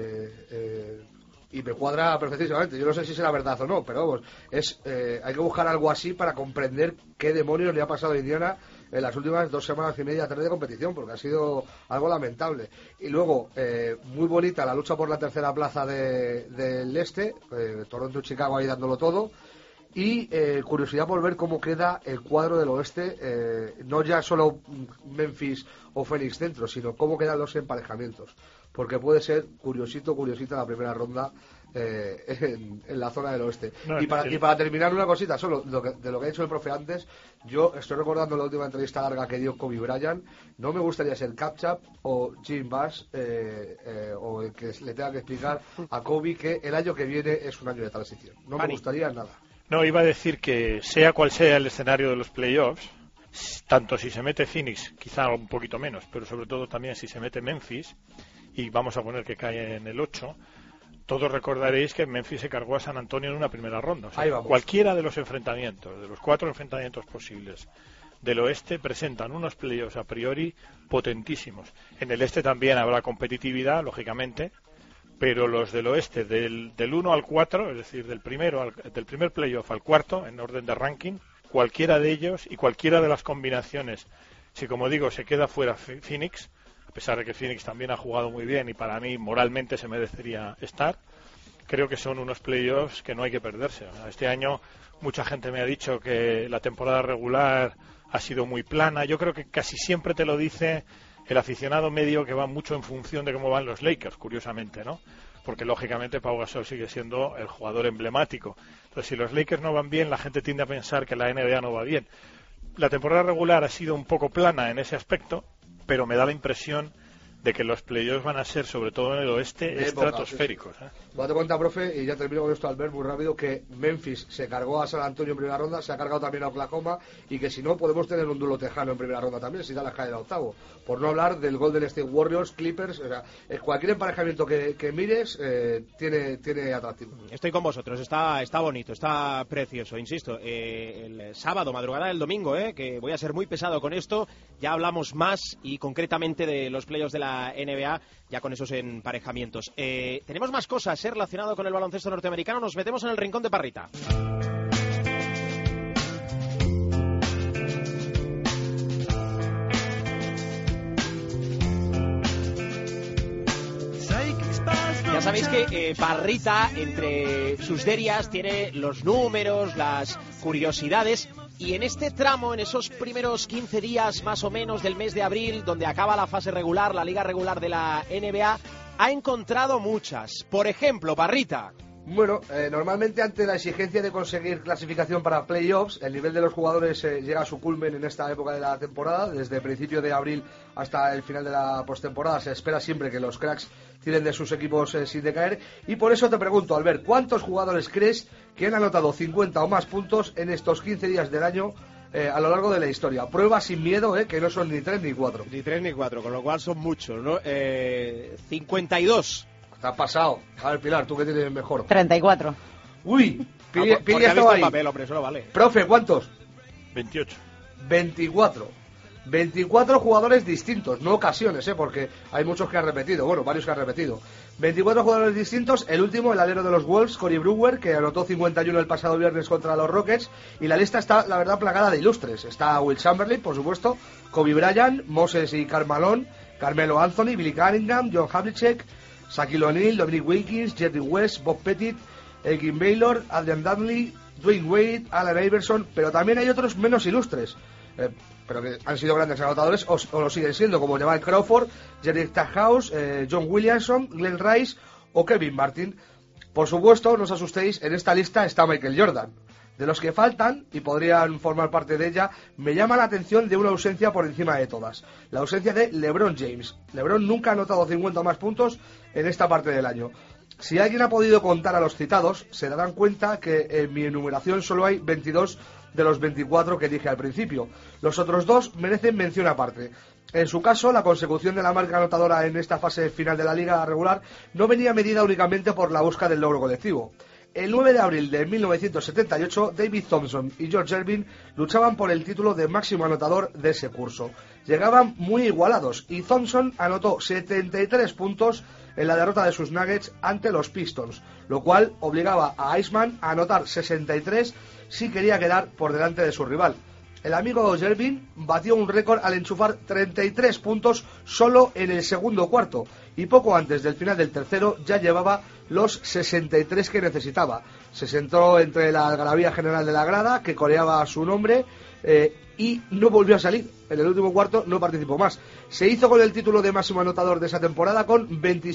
y me cuadra perfectísimamente. Yo no sé si será verdad o no, pero vamos, hay que buscar algo así para comprender qué demonios le ha pasado a Indiana en las últimas 2 semanas y media, 3 de competición, porque ha sido algo lamentable. Y luego, muy bonita la lucha por la tercera plaza del este, Toronto y Chicago ahí dándolo todo, y curiosidad por ver cómo queda el cuadro del oeste, no ya solo Memphis o Phoenix dentro, sino cómo quedan los emparejamientos, porque puede ser curiosita la primera ronda en la zona del oeste. Y para terminar, una cosita solo de lo que ha dicho el profe antes. Yo estoy recordando la última entrevista larga que dio Kobe Bryant. No me gustaría ser Capchap o Jim Bass o el que le tenga que explicar a Kobe que el año que viene es un año de transición. No me gustaría nada. No, iba a decir que sea cual sea el escenario de los playoffs, tanto si se mete Phoenix, quizá un poquito menos, pero sobre todo también si se mete Memphis, y vamos a poner que cae en el 8, todos recordaréis que Memphis se cargó a San Antonio en una primera ronda. O sea, cualquiera de los enfrentamientos, de los 4 enfrentamientos posibles del oeste, presentan unos playoffs a priori potentísimos. En el este también habrá competitividad, lógicamente, pero los del oeste, del 1 al 4, es decir, del primer playoff al cuarto, en orden de ranking, cualquiera de ellos y cualquiera de las combinaciones, si como digo se queda fuera Phoenix, a pesar de que Phoenix también ha jugado muy bien y para mí moralmente se merecería estar, creo que son unos playoffs que no hay que perderse. Este año mucha gente me ha dicho que la temporada regular ha sido muy plana. Yo creo que casi siempre te lo dice el aficionado medio, que va mucho en función de cómo van los Lakers, curiosamente, ¿no? Porque lógicamente Pau Gasol sigue siendo el jugador emblemático. Entonces, si los Lakers no van bien, la gente tiende a pensar que la NBA no va bien. La temporada regular ha sido un poco plana en ese aspecto, pero me da la impresión de que los playoffs van a ser, sobre todo en el oeste, estratosféricos. Date cuenta, profe, y ya termino con esto, Albert, muy rápido, que Memphis se cargó a San Antonio en primera ronda, se ha cargado también a Oklahoma, y que si no, podemos tener un duelo tejano en primera ronda también, si da la cae el octavo. Por no hablar del Golden State Warriors, Clippers, o sea, cualquier emparejamiento que mires tiene atractivo. Estoy con vosotros, está bonito, está precioso, insisto. El sábado, madrugada del domingo, que voy a ser muy pesado con esto, ya hablamos más y concretamente de los playoffs de la NBA, ya con esos emparejamientos. Tenemos más cosas relacionado con el baloncesto norteamericano. Nos metemos en el rincón de Parrita. Ya sabéis que Parrita, entre sus derias, tiene los números, las curiosidades. Y en este tramo, en esos primeros 15 días más o menos del mes de abril, donde acaba la fase regular, la liga regular de la NBA, ha encontrado muchas. Por ejemplo, Parrita. Bueno, normalmente ante la exigencia de conseguir clasificación para playoffs, el nivel de los jugadores llega a su culmen en esta época de la temporada. Desde el principio de abril hasta el final de la postemporada se espera siempre que los cracks tiren de sus equipos sin decaer. Y por eso te pregunto, Albert, ¿cuántos jugadores crees que han anotado 50 o más puntos en estos 15 días del año a lo largo de la historia? Prueba sin miedo, que no son ni 3 ni 4. Ni 3 ni 4, con lo cual son muchos, ¿no? 52. Te has pasado. A ver, Pilar, ¿tú qué tienes mejor? 34. Uy, Pili estaba ahí. Papel, hombre, eso no vale. Profe, ¿cuántos? 28. 24. 24 jugadores distintos, no ocasiones, porque hay muchos que han repetido, bueno, varios que han repetido. 24 jugadores distintos, el último, el alero de los Wolves, Corey Brewer, que anotó 51 el pasado viernes contra los Rockets, y la lista está, la verdad, plagada de ilustres. Está Will Chamberlain, por supuesto, Kobe Bryant, Moses y Karl Malone, Carmelo Anthony, Billy Cunningham, John Havlicek, Shaquille O'Neal, Dominic Wilkins, Jerry West, Bob Pettit, Elgin Baylor, Adrian Dudley, Dwayne Wade, Allen Iverson, pero también hay otros menos ilustres, pero que han sido grandes anotadores o lo siguen siendo, como Jamal Crawford, Jerry Stackhouse, John Williamson, Glenn Rice o Kevin Martin. Por supuesto, no os asustéis, en esta lista está Michael Jordan. De los que faltan, y podrían formar parte de ella, me llama la atención de una ausencia por encima de todas. La ausencia de LeBron James. LeBron nunca ha anotado 50 o más puntos en esta parte del año. Si alguien ha podido contar a los citados, se darán cuenta que en mi enumeración solo hay 22 de los 24 que dije al principio. Los otros dos merecen mención aparte. En su caso, la consecución de la marca anotadora en esta fase final de la liga regular no venía medida únicamente por la búsqueda del logro colectivo. El 9 de abril de 1978, David Thompson y George Ervin luchaban por el título de máximo anotador de ese curso. Llegaban muy igualados y Thompson anotó 73 puntos en la derrota de sus Nuggets ante los Pistons, lo cual obligaba a Iceman a anotar 63 si quería quedar por delante de su rival. El amigo Ervin batió un récord al enchufar 33 puntos solo en el segundo cuarto y poco antes del final del tercero ya llevaba los 63 que necesitaba. Se sentó entre la algarabía general de la grada, que coreaba su nombre, y no volvió a salir. En el último cuarto no participó más. Se hizo con el título de máximo anotador de esa temporada con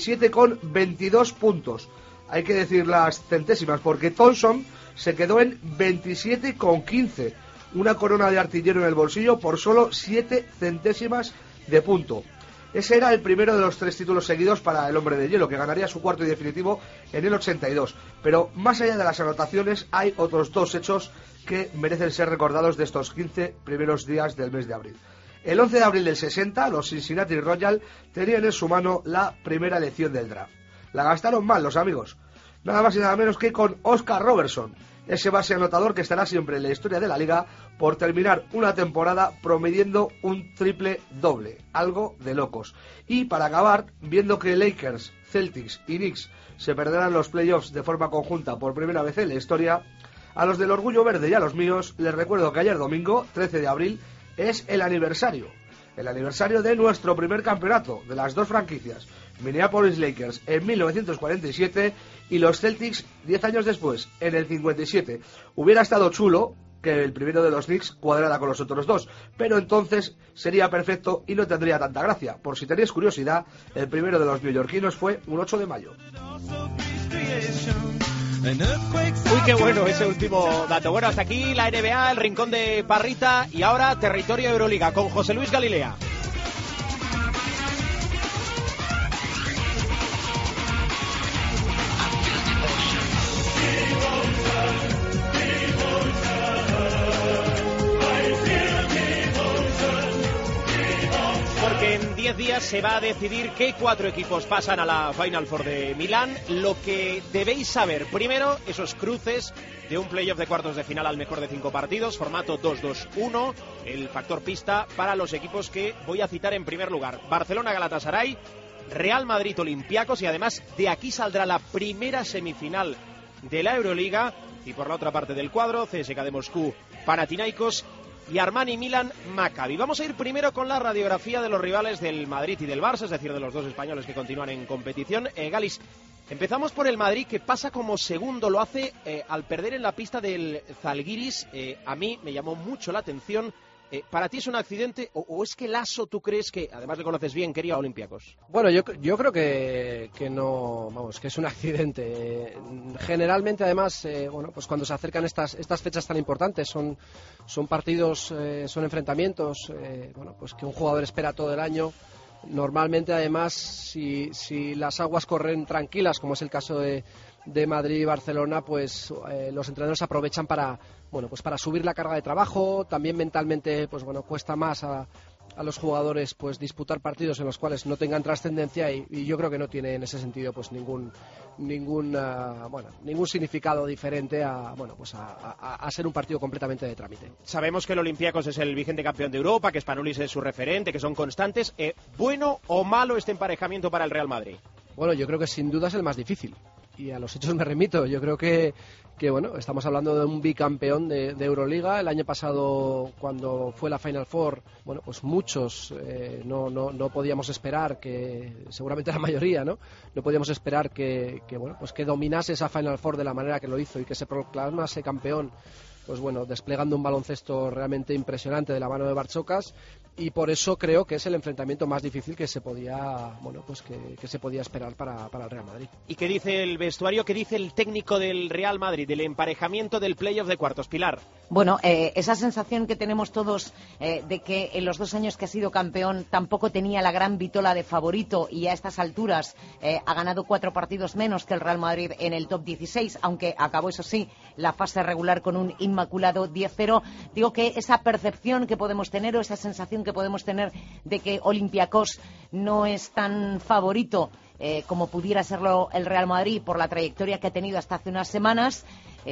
27,22 puntos. Hay que decir las centésimas, porque Thompson se quedó en 27,15. Una corona de artillero en el bolsillo por solo 7 centésimas de punto. Ese era el primero de los 3 títulos seguidos para el hombre de hielo, que ganaría su cuarto y definitivo en el 82. Pero más allá de las anotaciones, hay otros 2 hechos que merecen ser recordados de estos 15 primeros días del mes de abril. El 11 de abril del 60, los Cincinnati Royals tenían en su mano la primera elección del draft. La gastaron mal los amigos, nada más y nada menos que con Oscar Robertson, ese base anotador que estará siempre en la historia de la liga por terminar una temporada promediando un triple doble, algo de locos. Y para acabar, viendo que Lakers, Celtics y Knicks se perderán los playoffs de forma conjunta por primera vez en la historia, a los del Orgullo Verde y a los míos les recuerdo que ayer domingo, 13 de abril, es el aniversario de nuestro primer campeonato de las 2 franquicias, Minneapolis Lakers en 1947 y los Celtics 10 años después, en el 57. Hubiera estado chulo que el primero de los Knicks cuadrara con los otros 2, pero entonces sería perfecto y no tendría tanta gracia. Por si tenéis curiosidad, el primero de los neoyorquinos fue un 8 de mayo. Uy, qué bueno ese último dato. Bueno, hasta aquí la NBA, el rincón de Parrita, y ahora territorio Euroliga con José Luis Galilea. En 10 días se va a decidir qué 4 equipos pasan a la Final Four de Milán. Lo que debéis saber, primero, esos cruces de un playoff de cuartos de final al mejor de 5 partidos, formato 2-2-1, el factor pista para los equipos que voy a citar en primer lugar: Barcelona-Galatasaray, Real Madrid-Olympiacos, y además de aquí saldrá la primera semifinal de la Euroliga. Y por la otra parte del cuadro, CSKA de Moscú, Panathinaikos y Armani Milan Maccabi. Vamos a ir primero con la radiografía de los rivales del Madrid y del Barça, es decir, de los 2 españoles que continúan en competición. Galis, empezamos por el Madrid, que pasa como segundo, lo hace al perder en la pista del Zalgiris. A mí me llamó mucho la atención. ¿Para ti es un accidente o es que Lasso, tú crees que, además le conoces bien, quería a Olympiacos? Bueno, yo creo que no, vamos, que es un accidente. Generalmente, además, bueno, pues cuando se acercan estas fechas tan importantes, son partidos, son enfrentamientos, bueno, pues que un jugador espera todo el año. Normalmente, además, si las aguas corren tranquilas, como es el caso de Madrid y Barcelona, pues los entrenadores aprovechan para subir la carga de trabajo. También mentalmente, pues bueno, cuesta más a los jugadores pues disputar partidos en los cuales no tengan trascendencia y yo creo que no tiene en ese sentido pues ningún significado diferente a ser un partido completamente de trámite. Sabemos que el Olympiacos es el vigente campeón de Europa, que Spanulis es su referente, que son constantes. ¿Bueno o malo este emparejamiento para el Real Madrid? Bueno, yo creo que sin duda es el más difícil. Y a los hechos me remito. Yo creo que bueno, estamos hablando de un bicampeón de Euroliga. El año pasado, cuando fue la Final Four, bueno, pues muchos no podíamos esperar que, seguramente la mayoría, no podíamos esperar que dominase esa Final Four de la manera que lo hizo y que se proclamase campeón, pues bueno, desplegando un baloncesto realmente impresionante de la mano de Bartzokas. Y por eso creo que es el enfrentamiento más difícil que se podía que se podía esperar para el Real Madrid. ¿Y qué dice el vestuario, qué dice el técnico del Real Madrid, del emparejamiento del playoff de cuartos? Pilar. Bueno, esa sensación que tenemos todos de que en los 2 años que ha sido campeón tampoco tenía la gran vitola de favorito y a estas alturas ha ganado 4 partidos menos que el Real Madrid en el top 16, aunque acabó, eso sí, la fase regular con un inmaculado 10-0. Digo que esa percepción que podemos tener o esa sensación que podemos tener de que Olympiacos no es tan favorito como pudiera serlo el Real Madrid por la trayectoria que ha tenido hasta hace unas semanas,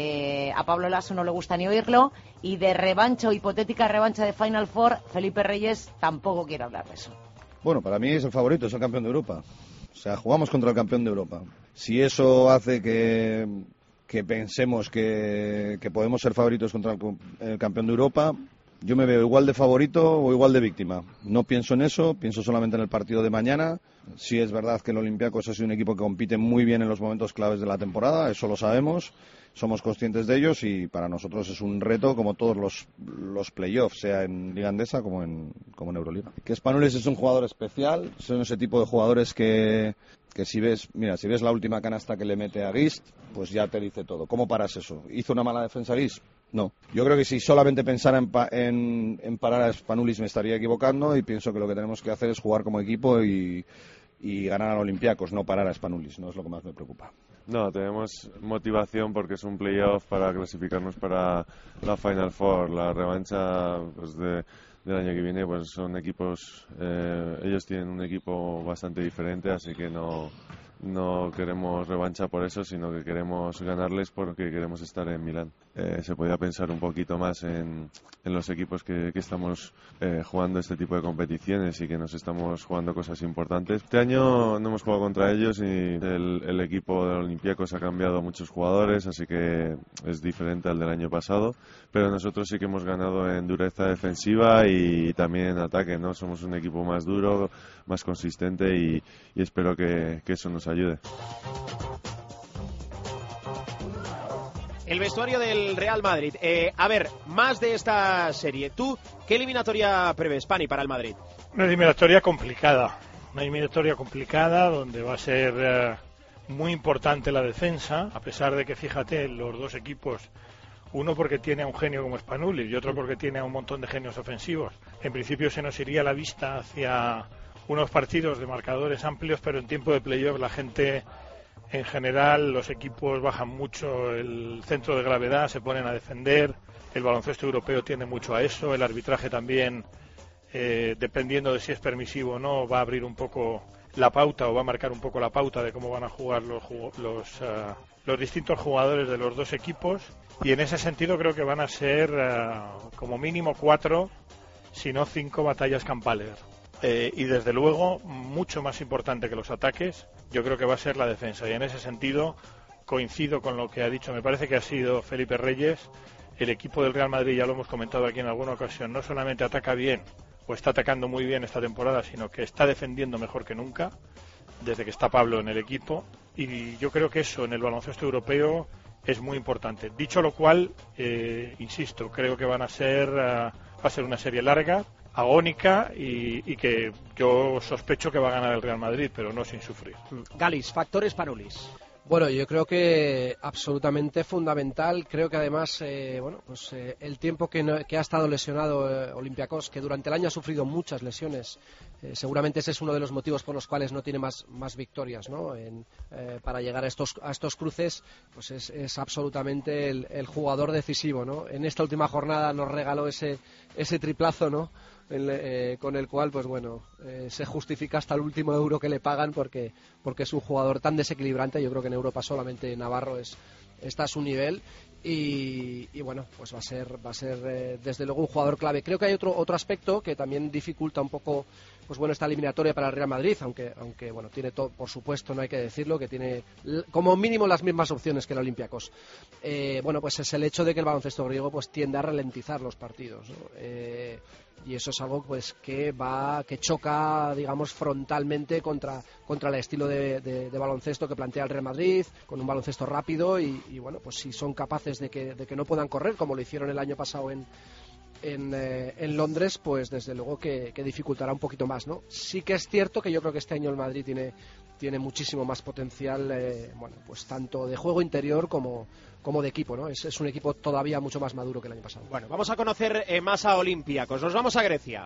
a Pablo Laso no le gusta ni oírlo, y de revancha o hipotética revancha de Final Four, Felipe Reyes tampoco quiere hablar de eso. Bueno, para mí es el favorito, es el campeón de Europa. O sea, jugamos contra el campeón de Europa. Si eso hace que pensemos que podemos ser favoritos contra el campeón de Europa, yo me veo igual de favorito o igual de víctima. No pienso en eso, pienso solamente en el partido de mañana. Sí es verdad que el Olympiacos es un equipo que compite muy bien en los momentos claves de la temporada, eso lo sabemos, somos conscientes de ellos y para nosotros es un reto como todos los playoffs, sea en Liga Endesa como en Euroliga. Que Spanulis es un jugador especial, son ese tipo de jugadores que si ves la última canasta que le mete a Gist, pues ya te dice todo. ¿Cómo paras eso? ¿Hizo una mala defensa Gist? No. Yo creo que si solamente pensara en parar a Spanulis me estaría equivocando y pienso que lo que tenemos que hacer es jugar como equipo y ganar al Olympiacos, no parar a Spanulis, no es lo que más me preocupa. No, tenemos motivación porque es un playoff para clasificarnos para la Final Four. La revancha pues, del año que viene pues son equipos, ellos tienen un equipo bastante diferente, así que no queremos revancha por eso, sino que queremos ganarles porque queremos estar en Milán. Se podía pensar un poquito más en los equipos que estamos jugando este tipo de competiciones y que nos estamos jugando cosas importantes. Este año no hemos jugado contra ellos y el equipo del Olympiacos ha cambiado muchos jugadores, así que es diferente al del año pasado, pero nosotros sí que hemos ganado en dureza defensiva y también en ataque, ¿no? Somos un equipo más duro, más consistente y espero que eso nos ayude. El vestuario del Real Madrid. A ver, más de esta serie. ¿Tú qué eliminatoria prevés, Pani, para el Madrid? Una eliminatoria complicada donde va a ser muy importante la defensa, a pesar de que, fíjate, los dos equipos, uno porque tiene a un genio como Spanulis y otro porque tiene a un montón de genios ofensivos. En principio se nos iría la vista hacia unos partidos de marcadores amplios, pero en tiempo de playoff la gente, en general, los equipos bajan mucho el centro de gravedad, se ponen a defender, el baloncesto europeo tiende mucho a eso, el arbitraje también, dependiendo de si es permisivo o no, va a abrir un poco la pauta o va a marcar un poco la pauta de cómo van a jugar los distintos jugadores de los dos equipos, y en ese sentido creo que van a ser como mínimo 4, si no 5 batallas campales. Y desde luego, mucho más importante que los ataques, yo creo que va a ser la defensa. Y en ese sentido, coincido con lo que ha dicho, me parece que ha sido Felipe Reyes. El equipo del Real Madrid, ya lo hemos comentado aquí en alguna ocasión, no solamente ataca bien, o está atacando muy bien esta temporada, sino que está defendiendo mejor que nunca, desde que está Pablo en el equipo. Y yo creo que eso en el baloncesto europeo es muy importante. Dicho lo cual, insisto, creo que va a ser una serie larga, agónica y que yo sospecho que va a ganar el Real Madrid, pero no sin sufrir. Galis, factor Spanulis. Bueno, yo creo que absolutamente fundamental. Creo que además, el tiempo que ha estado lesionado Olympiacos, que durante el año ha sufrido muchas lesiones, seguramente ese es uno de los motivos por los cuales no tiene más victorias, ¿no? Para llegar a estos cruces, pues es absolutamente el jugador decisivo, ¿no? En esta última jornada nos regaló ese triplazo, ¿no? con el cual, pues bueno, se justifica hasta el último euro que le pagan porque es un jugador tan desequilibrante. Yo creo que en Europa solamente Navarro está a su nivel. Y bueno, pues va a ser desde luego un jugador clave. Creo que hay otro aspecto que también dificulta un poco, pues bueno, esta eliminatoria para el Real Madrid, aunque bueno, tiene todo, por supuesto, no hay que decirlo, que tiene como mínimo las mismas opciones que el Olympiacos. Bueno, pues es el hecho de que el baloncesto griego pues tiende a ralentizar los partidos, ¿no? Y eso es algo pues que choca, digamos, frontalmente contra el estilo de baloncesto que plantea el Real Madrid, con un baloncesto rápido y bueno, pues si son capaces de que no puedan correr como lo hicieron el año pasado en Londres, pues desde luego que dificultará un poquito más, ¿no? Sí que es cierto que yo creo que este año el Madrid tiene muchísimo más potencial, bueno, pues tanto de juego interior como de equipo, ¿no? Es un equipo todavía mucho más maduro que el año pasado. Bueno, vamos a conocer más a Olympiacos. Nos vamos a Grecia.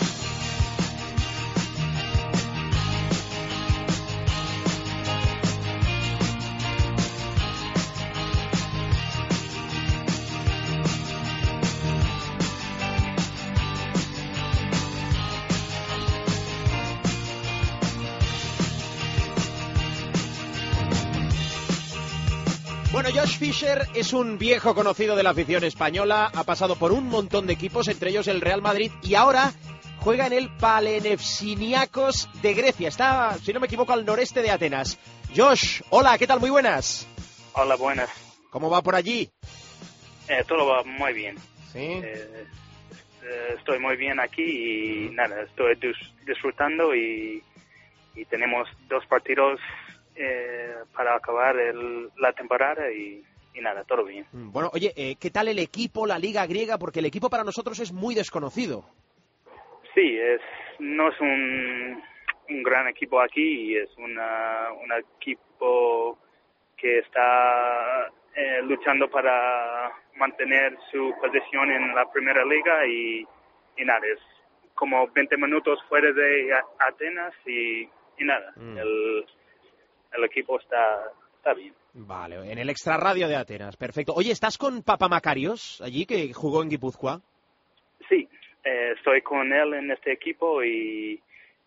Bueno, Josh Fisher es un viejo conocido de la afición española, ha pasado por un montón de equipos, entre ellos el Real Madrid, y ahora juega en el Panathinaikos de Grecia. Está, si no me equivoco, al noreste de Atenas. Josh, hola, ¿qué tal? Muy buenas. Hola, buenas. ¿Cómo va por allí? Todo va muy bien. ¿Sí? Estoy muy bien aquí y nada, estoy disfrutando y tenemos 2 partidos para acabar la temporada y nada, todo bien. Bueno, oye, ¿qué tal el equipo, la liga griega? Porque el equipo para nosotros es muy desconocido. Sí, no es un gran equipo aquí, es un equipo que está luchando para mantener su posición en la primera liga y nada, es como 20 minutos fuera de Atenas y nada, el equipo está bien. Vale, en el extrarradio de Atenas, perfecto. Oye, ¿estás con Papamakarios allí, que jugó en Guipúzcoa? Sí, estoy con él en este equipo y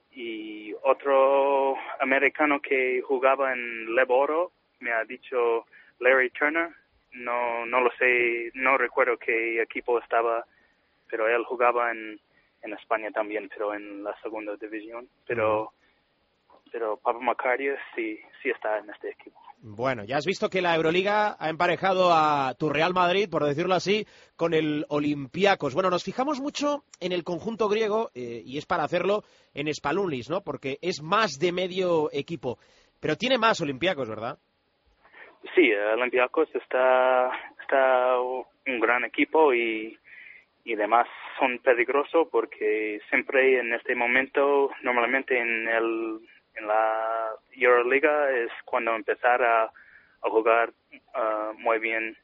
otro americano que jugaba en Leboro, me ha dicho Larry Turner, no lo sé, no recuerdo qué equipo estaba, pero él jugaba en España también, pero en la segunda división, pero Papamakarios sí está en este equipo. Bueno, ya has visto que la Euroliga ha emparejado a tu Real Madrid, por decirlo así, con el Olympiacos. Bueno, nos fijamos mucho en el conjunto griego, y es para hacerlo en Spalunlis, ¿no? Porque es más de medio equipo. Pero tiene más Olympiacos, ¿verdad? Sí, Olympiacos está un gran equipo y además son peligrosos porque siempre en este momento, normalmente en la Euroliga es cuando empezar a jugar muy bien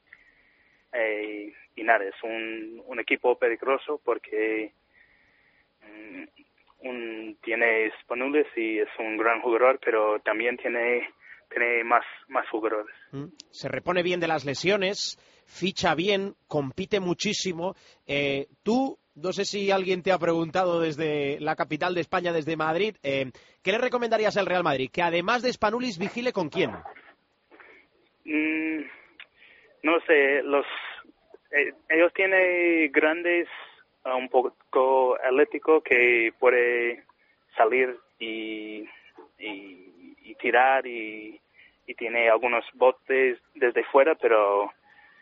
y nada, es un equipo peligroso porque tiene Spanulis y es un gran jugador, pero también tiene más jugadores. Se repone bien de las lesiones, ficha bien, compite muchísimo. Tú, no sé si alguien te ha preguntado desde la capital de España, desde Madrid, ¿qué le recomendarías al Real Madrid? Que además de Spanulis, vigile con quién. No sé, ellos tienen grandes, un poco atlético que puede salir y tirar y tiene algunos botes desde fuera, pero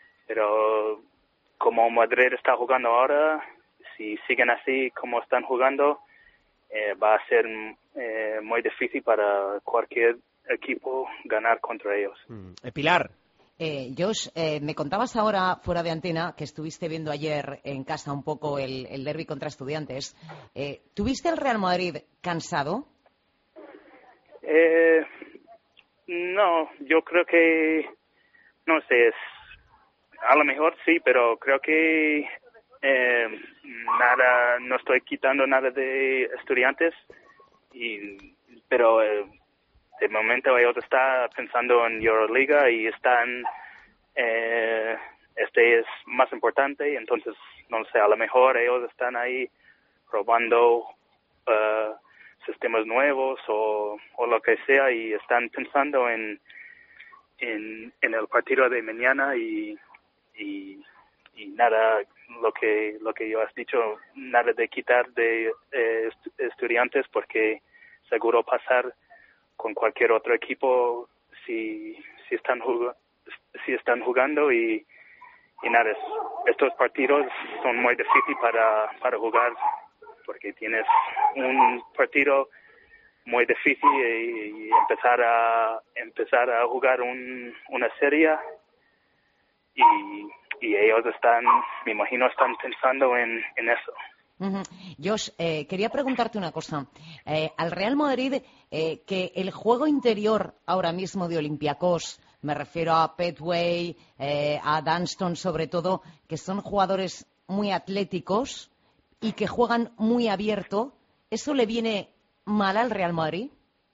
como Madrid está jugando ahora, si siguen así como están jugando, va a ser muy difícil para cualquier equipo ganar contra ellos. Pilar. Josh, me contabas ahora fuera de antena que estuviste viendo ayer en casa un poco el derbi contra Estudiantes. ¿Tuviste el Real Madrid cansado? No, yo creo que, no sé, a lo mejor sí, pero creo que no estoy quitando nada de Estudiantes, pero de momento ellos están pensando en Euroliga y este es más importante, entonces no sé, a lo mejor ellos están ahí probando sistemas nuevos o lo que sea, y están pensando en el partido de mañana y nada, lo que yo has dicho, nada de quitar de Estudiantes, porque seguro pasar con cualquier otro equipo si están jugando y nada, estos partidos son muy difíciles para jugar, porque tienes un partido muy difícil y empezar a jugar una serie y ellos me imagino están pensando en eso. Josh, quería preguntarte una cosa. Al Real Madrid, que el juego interior ahora mismo de Olympiacos, me refiero a Petway, a Dunston sobre todo, que son jugadores muy atléticos y que juegan muy abierto, ¿eso le viene mal al Real Madrid?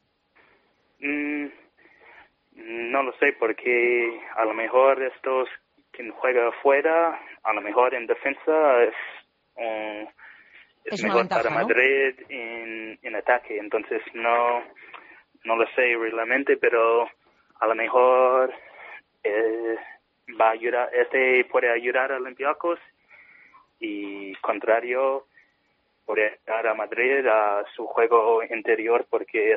No lo sé, porque a lo mejor estos quien juega afuera, a lo mejor en defensa es mejor ventaja, para Madrid, ¿no? en ataque. Entonces no lo sé realmente, pero a lo mejor va a ayudar, puede ayudar a Olympiacos, y contrario puede ayudar a Madrid a su juego interior, porque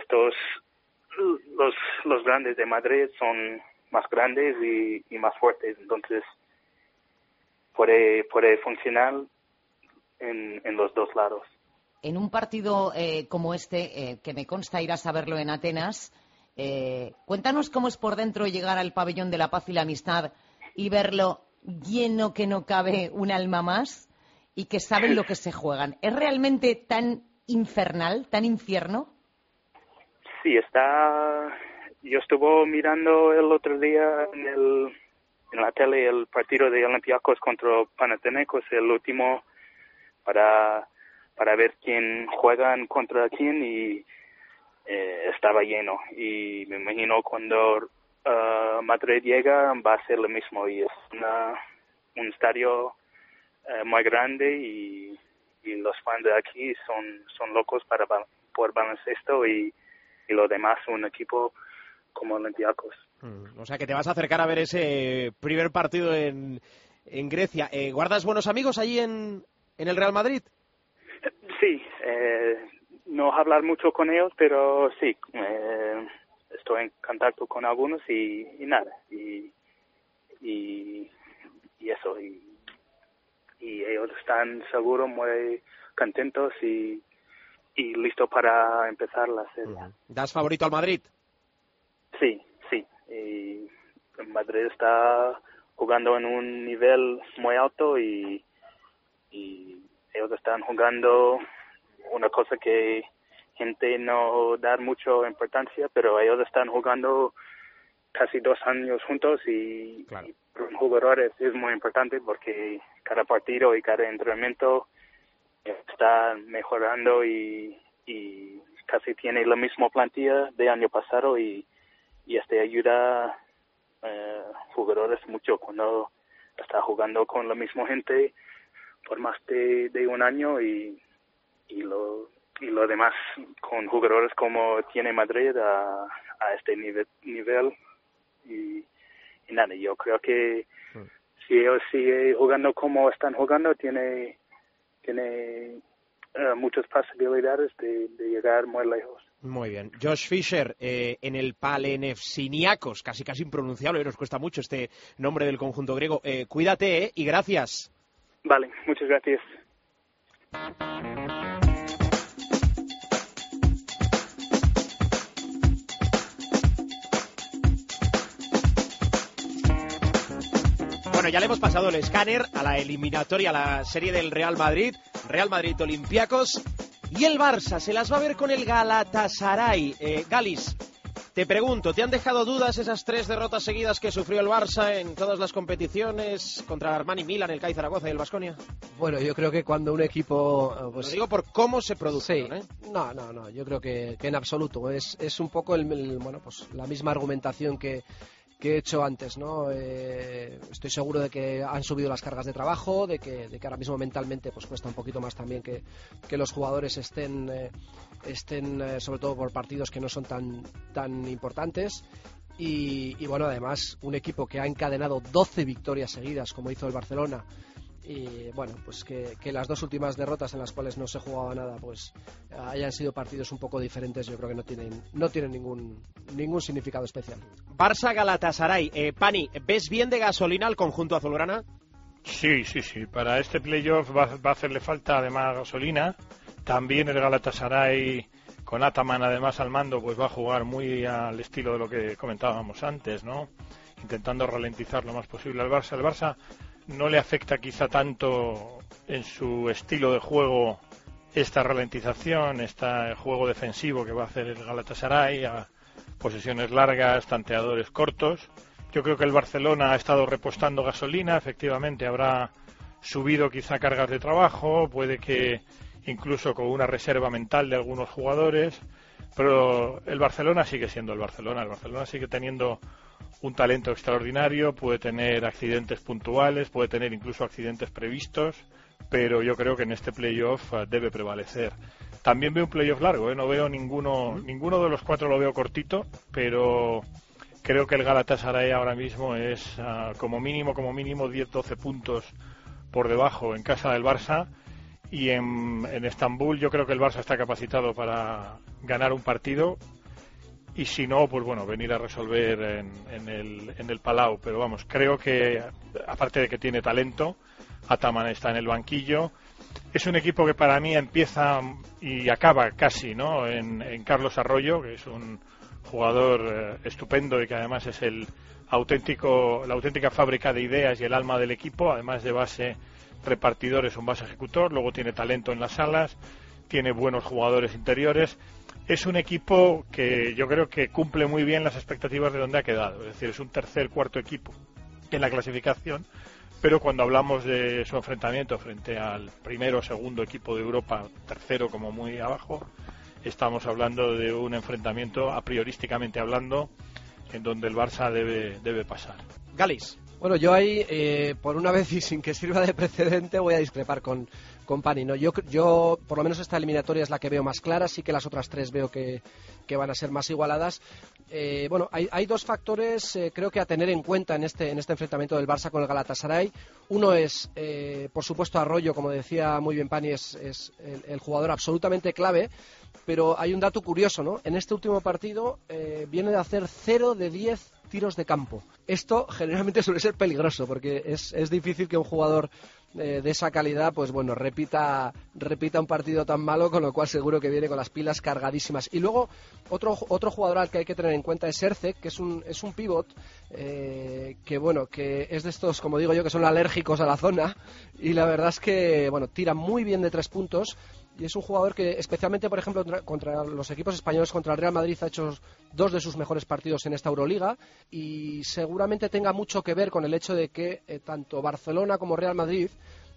los grandes de Madrid son más grandes y más fuertes, entonces puede funcionar en los dos lados. En un partido como este, que me consta irás a verlo en Atenas, cuéntanos cómo es por dentro llegar al Pabellón de la Paz y la Amistad y verlo lleno que no cabe un alma más y que saben lo que se juegan. ¿Es realmente tan infernal, tan infierno? Sí, yo estuve mirando el otro día en la tele el partido de Olympiacos contra Panathinaikos, el último, para ver quién juegan contra quién, y estaba lleno. Y me imagino cuando Madrid llega va a ser lo mismo, y es un estadio muy grande, y los fans de aquí son locos por baloncesto, y lo demás un equipo como Olympiacos. O sea que te vas a acercar a ver ese primer partido en Grecia. ¿Guardas buenos amigos allí en el Real Madrid? Sí, no hablar mucho con ellos, pero sí, estoy en contacto con algunos y nada, y eso, y ellos están seguro muy contentos y listos para empezar la serie. ¿Das favorito al Madrid? Sí. Y Madrid está jugando en un nivel muy alto y ellos están jugando una cosa que gente no da mucha importancia, pero ellos están jugando casi 2 años juntos y para los jugadores es muy importante, porque cada partido y cada entrenamiento está mejorando y casi tiene la misma plantilla de año pasado, y ayuda a jugadores mucho cuando está jugando con la misma gente por más de un año, y lo demás con jugadores como tiene Madrid a este nivel y nada, yo creo que si ellos siguen jugando como están jugando, tiene muchas posibilidades de llegar muy lejos. Muy bien. Josh Fisher, en el Panathinaikos, casi impronunciable, nos cuesta mucho este nombre del conjunto griego. Cuídate, y gracias. Vale, muchas gracias. Bueno, ya le hemos pasado el escáner a la eliminatoria, a la serie del Real Madrid Olympiacos, y el Barça se las va a ver con el Galatasaray. Galis, te pregunto, ¿te han dejado dudas esas 3 derrotas seguidas que sufrió el Barça en todas las competiciones contra el Armani Milan, el CAI Zaragoza y el Baskonia? Bueno, yo creo que cuando un equipo... Lo digo por cómo se produce. Sí. No, yo creo que en absoluto. Es un poco la misma argumentación que he hecho antes, ¿no? Estoy seguro de que han subido las cargas de trabajo, de que ahora mismo mentalmente pues cuesta un poquito más también que los jugadores estén sobre todo por partidos que no son tan importantes. Y bueno, además un equipo que ha encadenado 12 victorias seguidas como hizo el Barcelona, y bueno, pues que las dos últimas derrotas en las cuales no se jugaba nada pues hayan sido partidos un poco diferentes, yo creo que no tienen ningún significado especial. Barça Galatasaray, Pani, ¿ves bien de gasolina al conjunto azulgrana? Sí, para este playoff va a hacerle falta además gasolina. También el Galatasaray con Ataman además al mando pues va a jugar muy al estilo de lo que comentábamos antes, ¿no? Intentando ralentizar lo más posible al Barça. El Barça no le afecta quizá tanto en su estilo de juego esta ralentización, este juego defensivo que va a hacer el Galatasaray, a posesiones largas, tanteadores cortos. Yo creo que el Barcelona ha estado repostando gasolina, efectivamente habrá subido quizá cargas de trabajo, puede que incluso con una reserva mental de algunos jugadores, pero el Barcelona sigue siendo el Barcelona sigue teniendo un talento extraordinario, puede tener accidentes puntuales, puede tener incluso accidentes previstos, pero yo creo que en este playoff debe prevalecer. También veo un playoff largo, no veo ninguno de los cuatro lo veo cortito, pero creo que el Galatasaray ahora mismo es como mínimo 10-12 puntos por debajo en casa del Barça, y en Estambul yo creo que el Barça está capacitado para ganar un partido, y si no, pues bueno, venir a resolver en el Palau. Pero vamos, creo que aparte de que tiene talento, Ataman está en el banquillo. Es un equipo que para mí empieza y acaba casi, ¿no? en Carlos Arroyo, que es un jugador estupendo y que además es la auténtica fábrica de ideas y el alma del equipo, además de base repartidor, es un base ejecutor, luego tiene talento en las alas, tiene buenos jugadores interiores. Es un equipo que yo creo que cumple muy bien las expectativas de donde ha quedado, es decir, es un cuarto equipo en la clasificación, pero cuando hablamos de su enfrentamiento frente al primero o segundo equipo de Europa, tercero como muy abajo, estamos hablando de un enfrentamiento, a priorísticamente hablando, en donde el Barça debe pasar. Galis. Bueno, yo ahí, por una vez y sin que sirva de precedente, voy a discrepar con Pani, ¿no? Yo, por lo menos esta eliminatoria es la que veo más clara, sí que las otras tres veo que van a ser más igualadas. Bueno, hay dos factores creo que a tener en cuenta en este enfrentamiento del Barça con el Galatasaray. Uno es, por supuesto, Arroyo, como decía muy bien Pani, es el jugador absolutamente clave, pero hay un dato curioso, ¿no? En este último partido viene de hacer 0 de 10 tiros de campo. Esto generalmente suele ser peligroso porque es difícil que un jugador de esa calidad pues bueno repita un partido tan malo, con lo cual seguro que viene con las pilas cargadísimas. Y luego otro jugador al que hay que tener en cuenta es Erceg, que es un pívot que bueno, que es de estos, como digo yo, que son alérgicos a la zona, y la verdad es que bueno, tira muy bien de 3 puntos. Y es un jugador que, especialmente, por ejemplo, contra los equipos españoles, contra el Real Madrid, ha hecho 2 de sus mejores partidos en esta Euroliga, y seguramente tenga mucho que ver con el hecho de que tanto Barcelona como Real Madrid,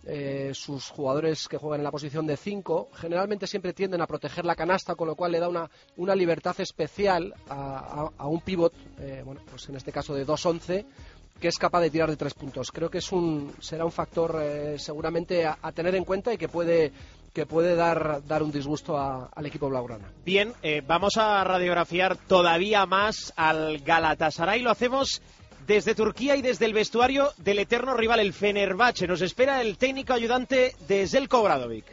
sus jugadores que juegan en la posición de 5, generalmente siempre tienden a proteger la canasta, con lo cual le da una libertad especial a un pívot, bueno, pues en este caso de 2'11", que es capaz de tirar de 3 puntos. Creo que será un factor seguramente a tener en cuenta y que puede dar un disgusto al equipo blaugrana. Bien, vamos a radiografiar todavía más al Galatasaray. Lo hacemos desde Turquía y desde el vestuario del eterno rival, el Fenerbahce. Nos espera el técnico ayudante de Željko Obradović.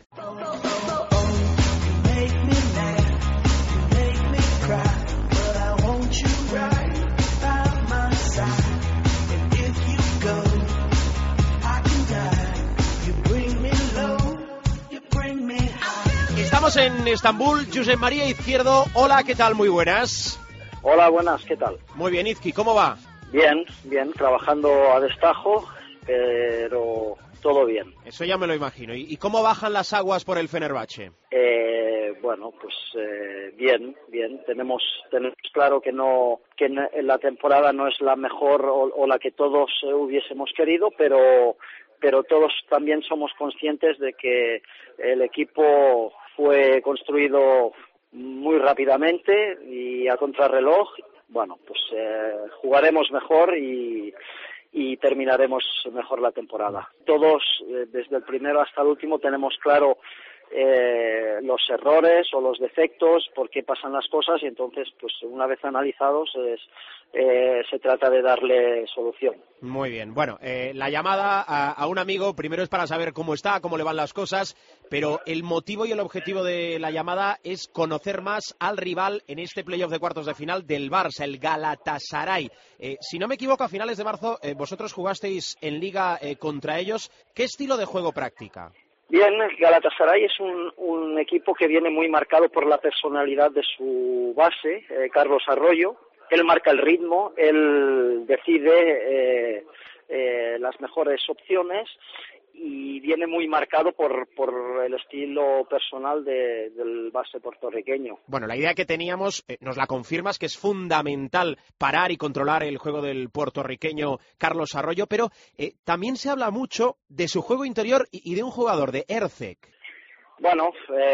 Estamos en Estambul. Josep María Izquierdo, hola, ¿qué tal? Muy buenas. Hola, buenas, ¿qué tal? Muy bien, Izqui, ¿cómo va? Bien, trabajando a destajo, pero todo bien. Eso ya me lo imagino. ¿Y cómo bajan las aguas por el Fenerbahce? Bueno, pues bien. Tenemos claro que la temporada no es la mejor o la que todos hubiésemos querido, pero todos también somos conscientes de que el equipo fue construido muy rápidamente y a contrarreloj, bueno, pues jugaremos mejor y terminaremos mejor la temporada. Todos, desde el primero hasta el último, tenemos claro los errores o los defectos, por qué pasan las cosas, y entonces, pues una vez analizados, se trata de darle solución. Muy bien. Bueno, la llamada a un amigo primero es para saber cómo está, cómo le van las cosas, pero el motivo y el objetivo de la llamada es conocer más al rival en este playoff de cuartos de final del Barça, el Galatasaray. Si no me equivoco, a finales de marzo vosotros jugasteis en Liga contra ellos. ¿Qué estilo de juego practica? Bien, Galatasaray es un equipo que viene muy marcado por la personalidad de su base, Carlos Arroyo. Él marca el ritmo, él decide las mejores opciones y viene muy marcado por el estilo personal del base puertorriqueño. Bueno, la idea que teníamos, nos la confirmas, que es fundamental parar y controlar el juego del puertorriqueño Carlos Arroyo, pero también se habla mucho de su juego interior y de un jugador, de Erceg. Bueno,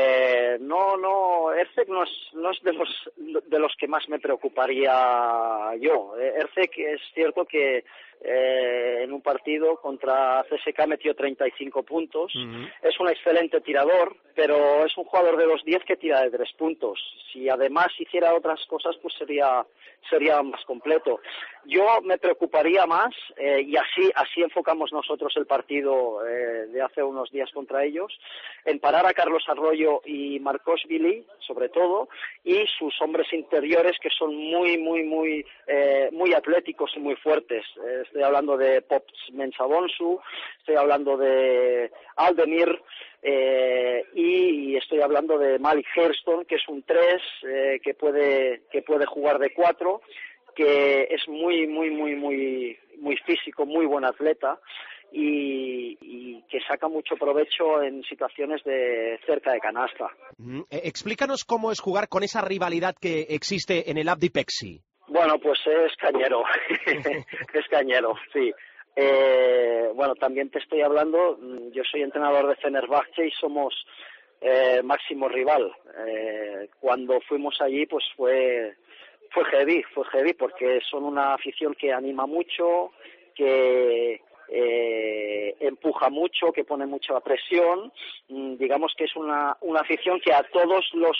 Erceg no es de los que más me preocuparía yo. Erceg es cierto que en un partido contra CSKA metió 35 puntos. Es un excelente tirador, pero es un jugador de los 10 que tira de 3 puntos. Si además hiciera otras cosas, pues sería más completo. Yo me preocuparía más, y así enfocamos nosotros el partido de hace unos días contra ellos, en parar a Carlos Arroyo y Marcosvili, sobre todo, y sus hombres interiores, que son muy atléticos y muy fuertes. Estoy hablando de Pops Mensabonsu, estoy hablando de Aldemir, y estoy hablando de Malik Hairston, que es un 3, que puede jugar de 4, que es muy físico, muy buen atleta, y que saca mucho provecho en situaciones de cerca de canasta. Explícanos cómo es jugar con esa rivalidad que existe en el Abdi Pexi. Bueno, pues es cañero, es cañero, sí. Bueno, también te estoy hablando, yo soy entrenador de Fenerbahce y somos máximo rival. Cuando fuimos allí, pues fue heavy, porque son una afición que anima mucho, que empuja mucho, que pone mucha presión. Digamos que es una afición que a todos los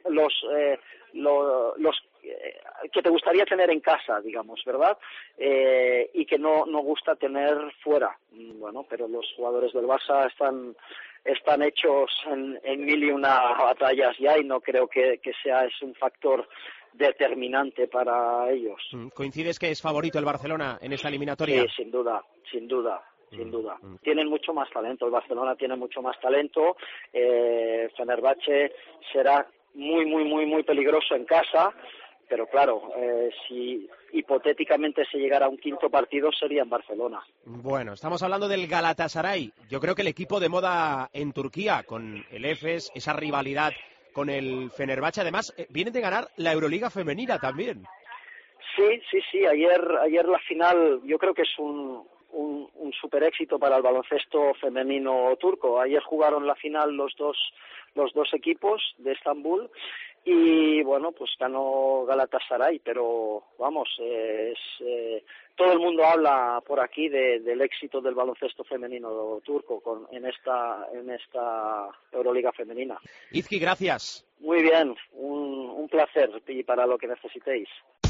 que te gustaría tener en casa, digamos, ¿verdad? Y que no gusta tener fuera. Bueno, pero los jugadores del Barça están hechos en mil y una batallas ya, y no creo que es un factor determinante para ellos. ¿Coincides que es favorito el Barcelona en esta eliminatoria? Sí, sin duda. Tienen mucho más talento, el Barcelona tiene mucho más talento. Fenerbahce será muy peligroso en casa, pero claro, si hipotéticamente se llegara a un quinto partido sería en Barcelona. Bueno, estamos hablando del Galatasaray. Yo creo que el equipo de moda en Turquía, con el Efes, esa rivalidad con el Fenerbahce, además vienen de ganar la Euroliga femenina también. Sí. Ayer la final, yo creo que es un super éxito para el baloncesto femenino turco. Ayer jugaron la final los dos equipos de Estambul y bueno, pues ganó Galatasaray, pero vamos, todo el mundo habla por aquí del éxito del baloncesto femenino turco en esta Euroliga femenina. Izki, gracias. Muy bien, un placer, y para lo que necesitéis.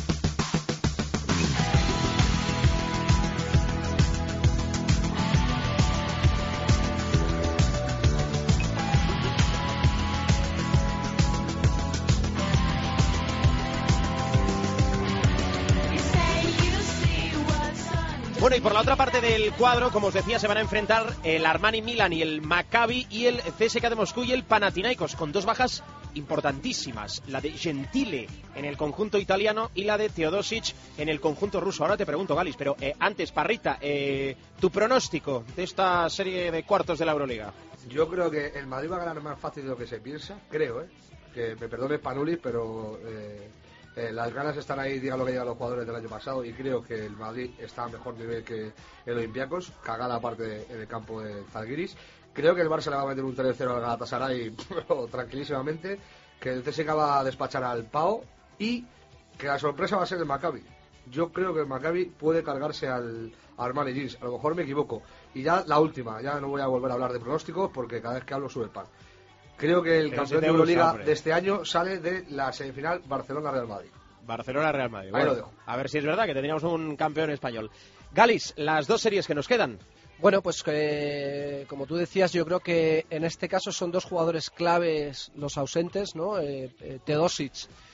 Bueno, y por la otra parte del cuadro, como os decía, se van a enfrentar el Armani Milán y el Maccabi y el CSKA de Moscú y el Panathinaikos, con dos bajas importantísimas, la de Gentile en el conjunto italiano y la de Teodosic en el conjunto ruso. Ahora te pregunto, Galis, pero antes, Parrita, tu pronóstico de esta serie de cuartos de la Euroliga. Yo creo que el Madrid va a ganar más fácil de lo que se piensa, creo, que me perdone Spanulis, pero las ganas están ahí, digan lo que digan los jugadores del año pasado, y creo que el Madrid está a mejor nivel que el Olympiacos, cagada aparte en el campo de Zalgiris. Creo que el Barça le va a meter un 3-0 al Galatasaray tranquilísimamente, que el CSKA va a despachar al Pau, y que la sorpresa va a ser el Maccabi. Yo creo que el Maccabi puede cargarse al Armani Jeans. A lo mejor me equivoco. Y ya la última, ya no voy a volver a hablar de pronósticos porque cada vez que hablo sube el pan. Creo que el campeón de Euroliga de este año sale de la semifinal Barcelona-Real Madrid. Barcelona-Real Madrid. Ahí lo dejo. A ver si es verdad que tendríamos un campeón español. Galis, las 2 series que nos quedan. Bueno, pues como tú decías, yo creo que en este caso son 2 jugadores claves los ausentes, ¿no? Teodosic,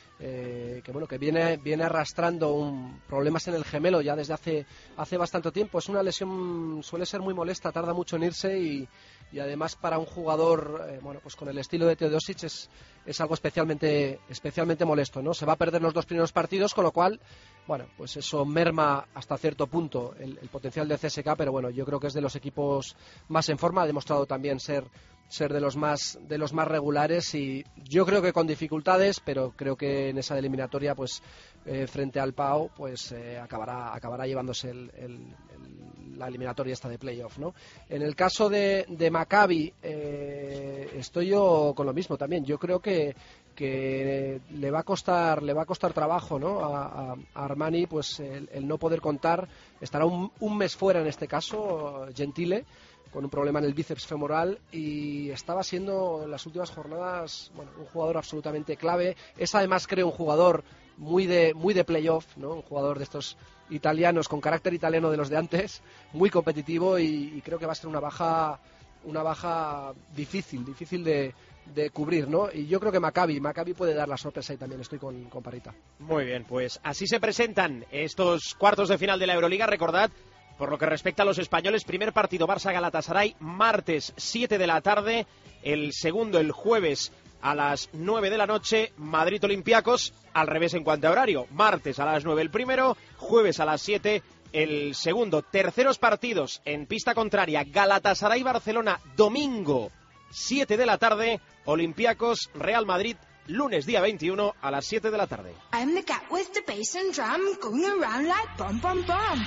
que viene arrastrando problemas en el gemelo ya desde hace bastante tiempo. Es una lesión, suele ser muy molesta, tarda mucho en irse y además para un jugador pues con el estilo de Teodosic es algo especialmente molesto, ¿no? Se va a perder los 2 primeros partidos, con lo cual pues eso merma hasta cierto punto el potencial del CSKA, pero bueno, yo creo que es de los equipos más en forma, ha demostrado también ser de los más regulares y yo creo que con dificultades, pero creo que en esa eliminatoria pues frente al Pau pues acabará llevándose la eliminatoria esta de playoff, ¿no? En el caso de Maccabi estoy yo con lo mismo también. Yo creo que le va a costar trabajo, ¿no? A Armani pues el no poder contar. Estará un mes fuera en este caso Gentile, con un problema en el bíceps femoral, y estaba siendo en las últimas jornadas un jugador absolutamente clave. Es además, creo, un jugador muy de playoff, ¿no? Un jugador de estos italianos con carácter italiano de los de antes, muy competitivo, y creo que va a ser una baja difícil de cubrir, ¿no? Y yo creo que Maccabi puede dar la sorpresa y también estoy con Parita. Muy bien, pues así se presentan estos cuartos de final de la Euroliga. Recordad, por lo que respecta a los españoles, primer partido Barça-Galatasaray, martes 7 de la tarde, el segundo el jueves a las 9 de la noche, Madrid-Olympiacos, al revés en cuanto a horario, martes a las 9 el primero, jueves a las 7 el segundo. Terceros partidos en pista contraria, Galatasaray-Barcelona, domingo 7 de la tarde, Olympiacos-Real Madrid, lunes día 21 a las 7 de la tarde. I'm the cat with the bass and drum, going around like bum bum bum.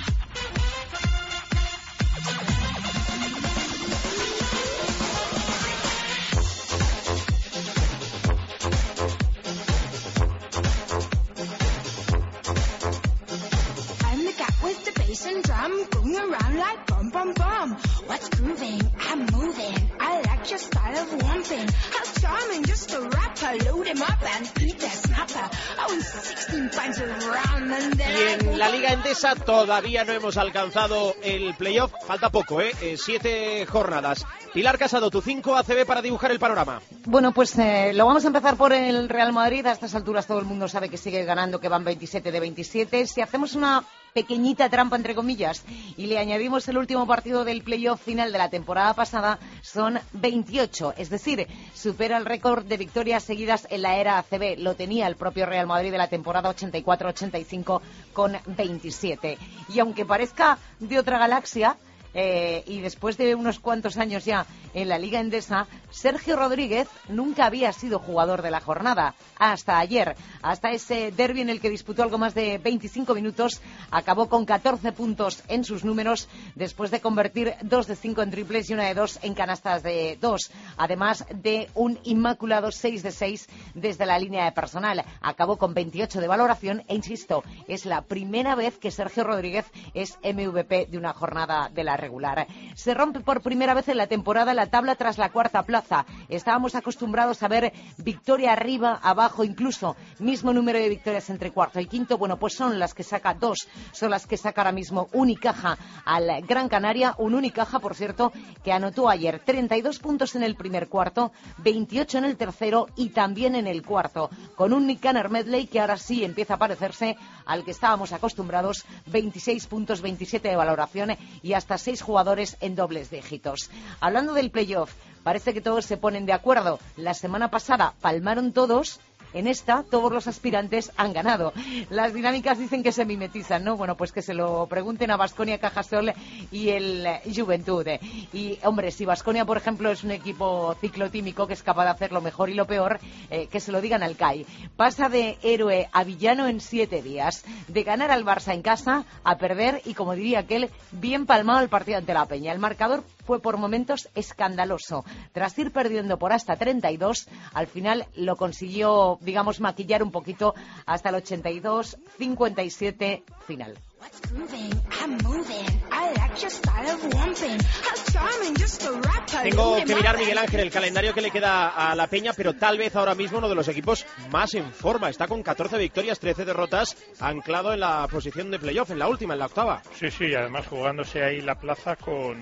I'm the cat with the bass and drum, going around like bum bum bum. What's grooving? I'm moving. I like your style of romping. How charming, just a rapper. Load him up and eat that snapper. I win 16 pints of rum and then Y en la Liga Endesa todavía no hemos alcanzado el playoff. Falta poco, 7 jornadas. Pilar Casado, tu 5 ACB para dibujar el panorama. Bueno, pues lo vamos a empezar por el Real Madrid. A estas alturas todo el mundo sabe que sigue ganando, que van 27 de 27. Si hacemos una pequeñita trampa, entre comillas, y le añadimos el último partido del playoff final de la temporada pasada, son 28. Es decir, supera el récord de victorias seguidas en la era ACB. Lo tenía el propio Real Madrid de la temporada 84-85 con 27. Y aunque parezca de otra galaxia, y después de unos cuantos años ya en la Liga Endesa, Sergio Rodríguez nunca había sido jugador de la jornada. Hasta ayer, hasta ese derbi en el que disputó algo más de 25 minutos, acabó con 14 puntos en sus números, después de convertir 2 de 5 en triples y 1 de 2 en canastas de 2, además de un inmaculado 6 de 6 desde la línea de personal. Acabó con 28 de valoración e, insisto, es la primera vez que Sergio Rodríguez es MVP de una jornada de la regular. Se rompe por primera vez en la temporada la tabla tras la cuarta plaza. Estábamos acostumbrados a ver victoria arriba, abajo, incluso mismo número de victorias entre cuarto y quinto. Bueno, pues son las que saca 2, son las que saca ahora mismo Unicaja al Gran Canaria. Un Unicaja, por cierto, que anotó ayer 32 puntos en el primer cuarto, 28 en el tercero y también en el cuarto, con un Nick Canner medley que ahora sí empieza a parecerse al que estábamos acostumbrados, 26 puntos, 27 de valoración y hasta 6 jugadores en dobles dígitos. Hablando del playoff, parece que todos se ponen de acuerdo. La semana pasada palmaron todos. En esta, todos los aspirantes han ganado. Las dinámicas dicen que se mimetizan, ¿no? Bueno, pues que se lo pregunten a Baskonia, Cajasol y el Juventud. Y, hombre, si Baskonia, por ejemplo, es un equipo ciclotímico que es capaz de hacer lo mejor y lo peor, que se lo digan al CAI. Pasa de héroe a villano en 7 días. De ganar al Barça en casa a perder y, como diría aquel, bien palmado el partido ante la Peña. El marcador fue por momentos escandaloso. Tras ir perdiendo por hasta 32, al final lo consiguió digamos, maquillar un poquito hasta el 82-57 final. Tengo que mirar, Miguel Ángel, el calendario que le queda a la Peña, pero tal vez ahora mismo uno de los equipos más en forma. Está con 14 victorias, 13 derrotas, anclado en la posición de playoff, en la última, en la octava. Sí, además jugándose ahí la plaza con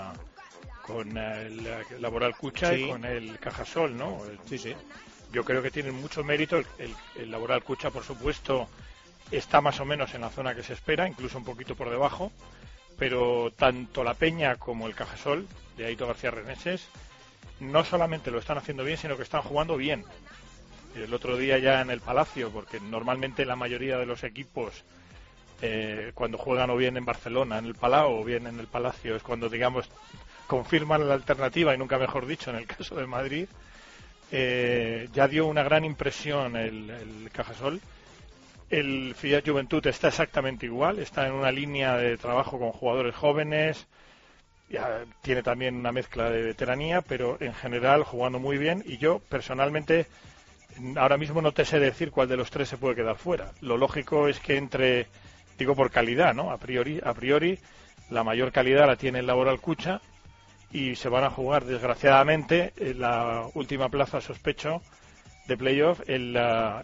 el Laboral Cucha y con el Cajasol, ¿no? Sí. Yo creo que tienen mucho mérito. El Laboral Cucha, por supuesto, está más o menos en la zona que se espera, incluso un poquito por debajo, pero tanto la Peña como el Cajasol, de Aito García Reneses, no solamente lo están haciendo bien, sino que están jugando bien. El otro día ya en el Palacio, porque normalmente la mayoría de los equipos, cuando juegan o bien en Barcelona, en el Palau, o bien en el Palacio, es cuando, digamos, confirman la alternativa, y nunca mejor dicho, en el caso de Madrid, ya dio una gran impresión el Cajasol. El Fiat Juventud está exactamente igual, está en una línea de trabajo con jugadores jóvenes, ya tiene también una mezcla de veteranía, pero en general jugando muy bien, y yo personalmente ahora mismo no te sé decir cuál de los tres se puede quedar fuera. Lo lógico es que entre, digo por calidad, ¿no? A priori la mayor calidad la tiene el Laboral Cucha, y se van a jugar, desgraciadamente, en la última plaza, sospecho, de playoff, el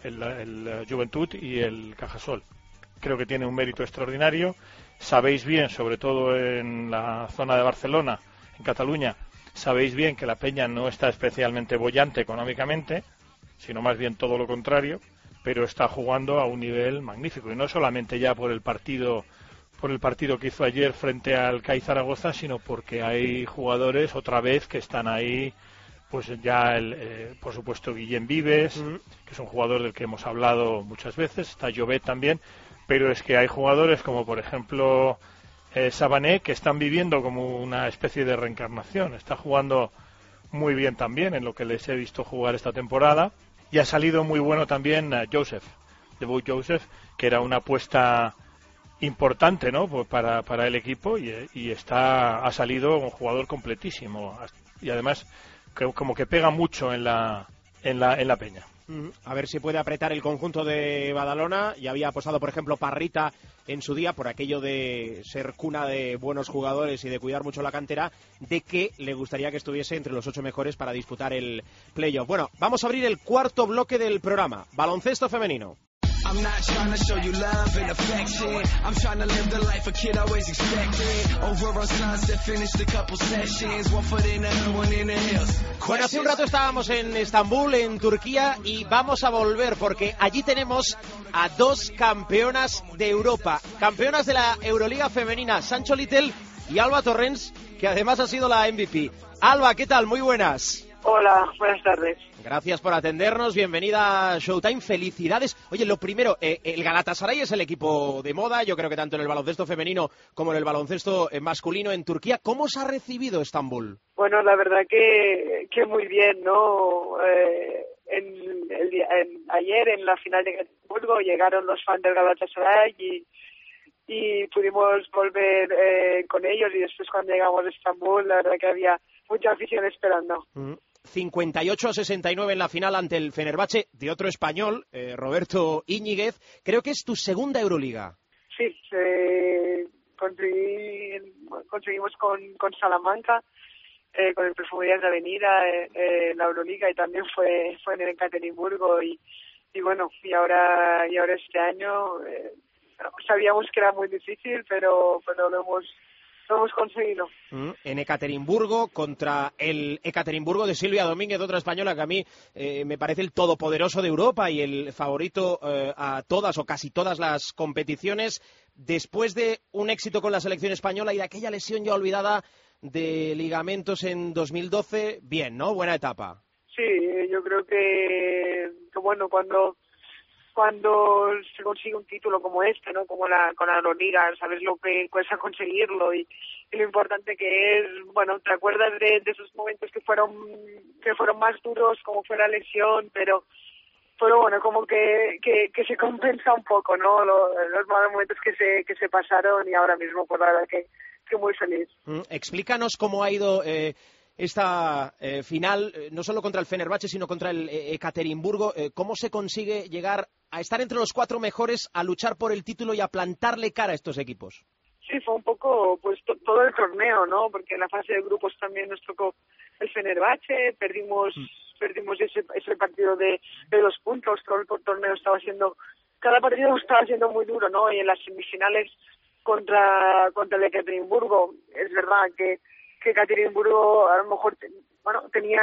Juventud y el Cajasol. Creo que tiene un mérito extraordinario. Sabéis bien, sobre todo en la zona de Barcelona, en Cataluña, sabéis bien que la Peña no está especialmente boyante económicamente, sino más bien todo lo contrario, pero está jugando a un nivel magnífico, y no solamente ya por el partido que hizo ayer frente al CAI Zaragoza, sino porque hay jugadores otra vez que están ahí, pues ya por supuesto Guillem Vives, que es un jugador del que hemos hablado muchas veces, está Llobet también, pero es que hay jugadores como por ejemplo Sabané, que están viviendo como una especie de reencarnación. Está jugando muy bien también en lo que les he visto jugar esta temporada, y ha salido muy bueno también Joseph, Joseph, que era una apuesta importante, ¿no? Pues para el equipo, y ha salido un jugador completísimo, y además como que pega mucho en la Peña. A ver si puede apretar el conjunto de Badalona. Ya había apostado, por ejemplo, Parrita en su día, por aquello de ser cuna de buenos jugadores y de cuidar mucho la cantera, de que le gustaría que estuviese entre los 8 mejores para disputar el playoff. Bueno, vamos a abrir el cuarto bloque del programa, baloncesto femenino. I'm not trying to show you love and affection. I'm trying to live the life a kid always expected. Over on Sunset, finished a couple sessions. One foot in the hood, one in the hills. Bueno, hace un rato estábamos en Estambul, en Turquía, y vamos a volver porque allí tenemos a dos campeonas de Europa, campeonas de la Euroliga femenina, Sancho Little y Alba Torrens, que además ha sido la MVP. Alba, ¿qué tal? Muy buenas. Hola, buenas tardes. Gracias por atendernos, bienvenida a Showtime, felicidades. Oye, lo primero, el Galatasaray es el equipo de moda, yo creo que tanto en el baloncesto femenino como en el baloncesto masculino en Turquía. ¿Cómo os ha recibido Estambul? Bueno, la verdad que muy bien, ¿no? Ayer en la final de Gotemburgo llegaron los fans del Galatasaray y pudimos volver con ellos, y después cuando llegamos a Estambul, la verdad que había mucha afición esperando. 58-69 en la final ante el Fenerbahce de otro español, Roberto Íñiguez. Creo que es tu segunda Euroliga. Sí, conseguimos con Salamanca, con el Perfumerías de Avenida, la Euroliga, y también fue en el Ekaterimburgo, y bueno, y ahora este año sabíamos que era muy difícil, pero lo hemos conseguido. En Ekaterimburgo, contra el Ekaterimburgo de Silvia Domínguez, otra española que a mí me parece el todopoderoso de Europa y el favorito a todas o casi todas las competiciones, después de un éxito con la selección española y de aquella lesión ya olvidada de ligamentos en 2012. Bien, ¿no? Buena etapa. Sí, yo creo que bueno, cuando se consigue un título como este, ¿no? Como con la Euroliga, sabes lo que cuesta conseguirlo y lo importante que es. Bueno, te acuerdas de esos momentos que fueron más duros, como fue la lesión, pero bueno, como que se compensa un poco, ¿no? Los malos momentos que se pasaron, y ahora mismo, pues la verdad que muy feliz. Explícanos cómo ha ido esta final, no solo contra el Fenerbahce, sino contra el Ekaterimburgo. ¿Cómo se consigue llegar a estar entre los 4 mejores, a luchar por el título y a plantarle cara a estos equipos? Sí, fue un poco pues todo el torneo, ¿no? Porque en la fase de grupos también nos tocó el Fenerbahce, perdimos ese partido de los puntos. Todo el torneo cada partido estaba siendo muy duro, ¿no? Y en las semifinales contra el Ekaterimburgo, es verdad que Ekaterimburgo a lo mejor tenía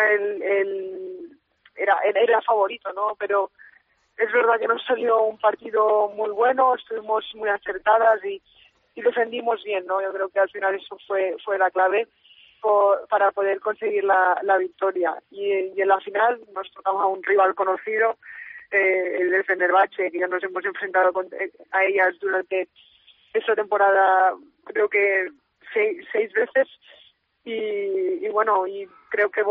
era favorito, ¿no? Pero es verdad que nos salió un partido muy bueno, estuvimos muy acertadas y defendimos bien, ¿no? Yo creo que al final eso fue la clave para poder conseguir la victoria. Y en la final nos tocaba un rival conocido, el de Fenerbahce, que ya nos hemos enfrentado a ellas durante esta temporada, creo que seis veces. Y bueno, y creo que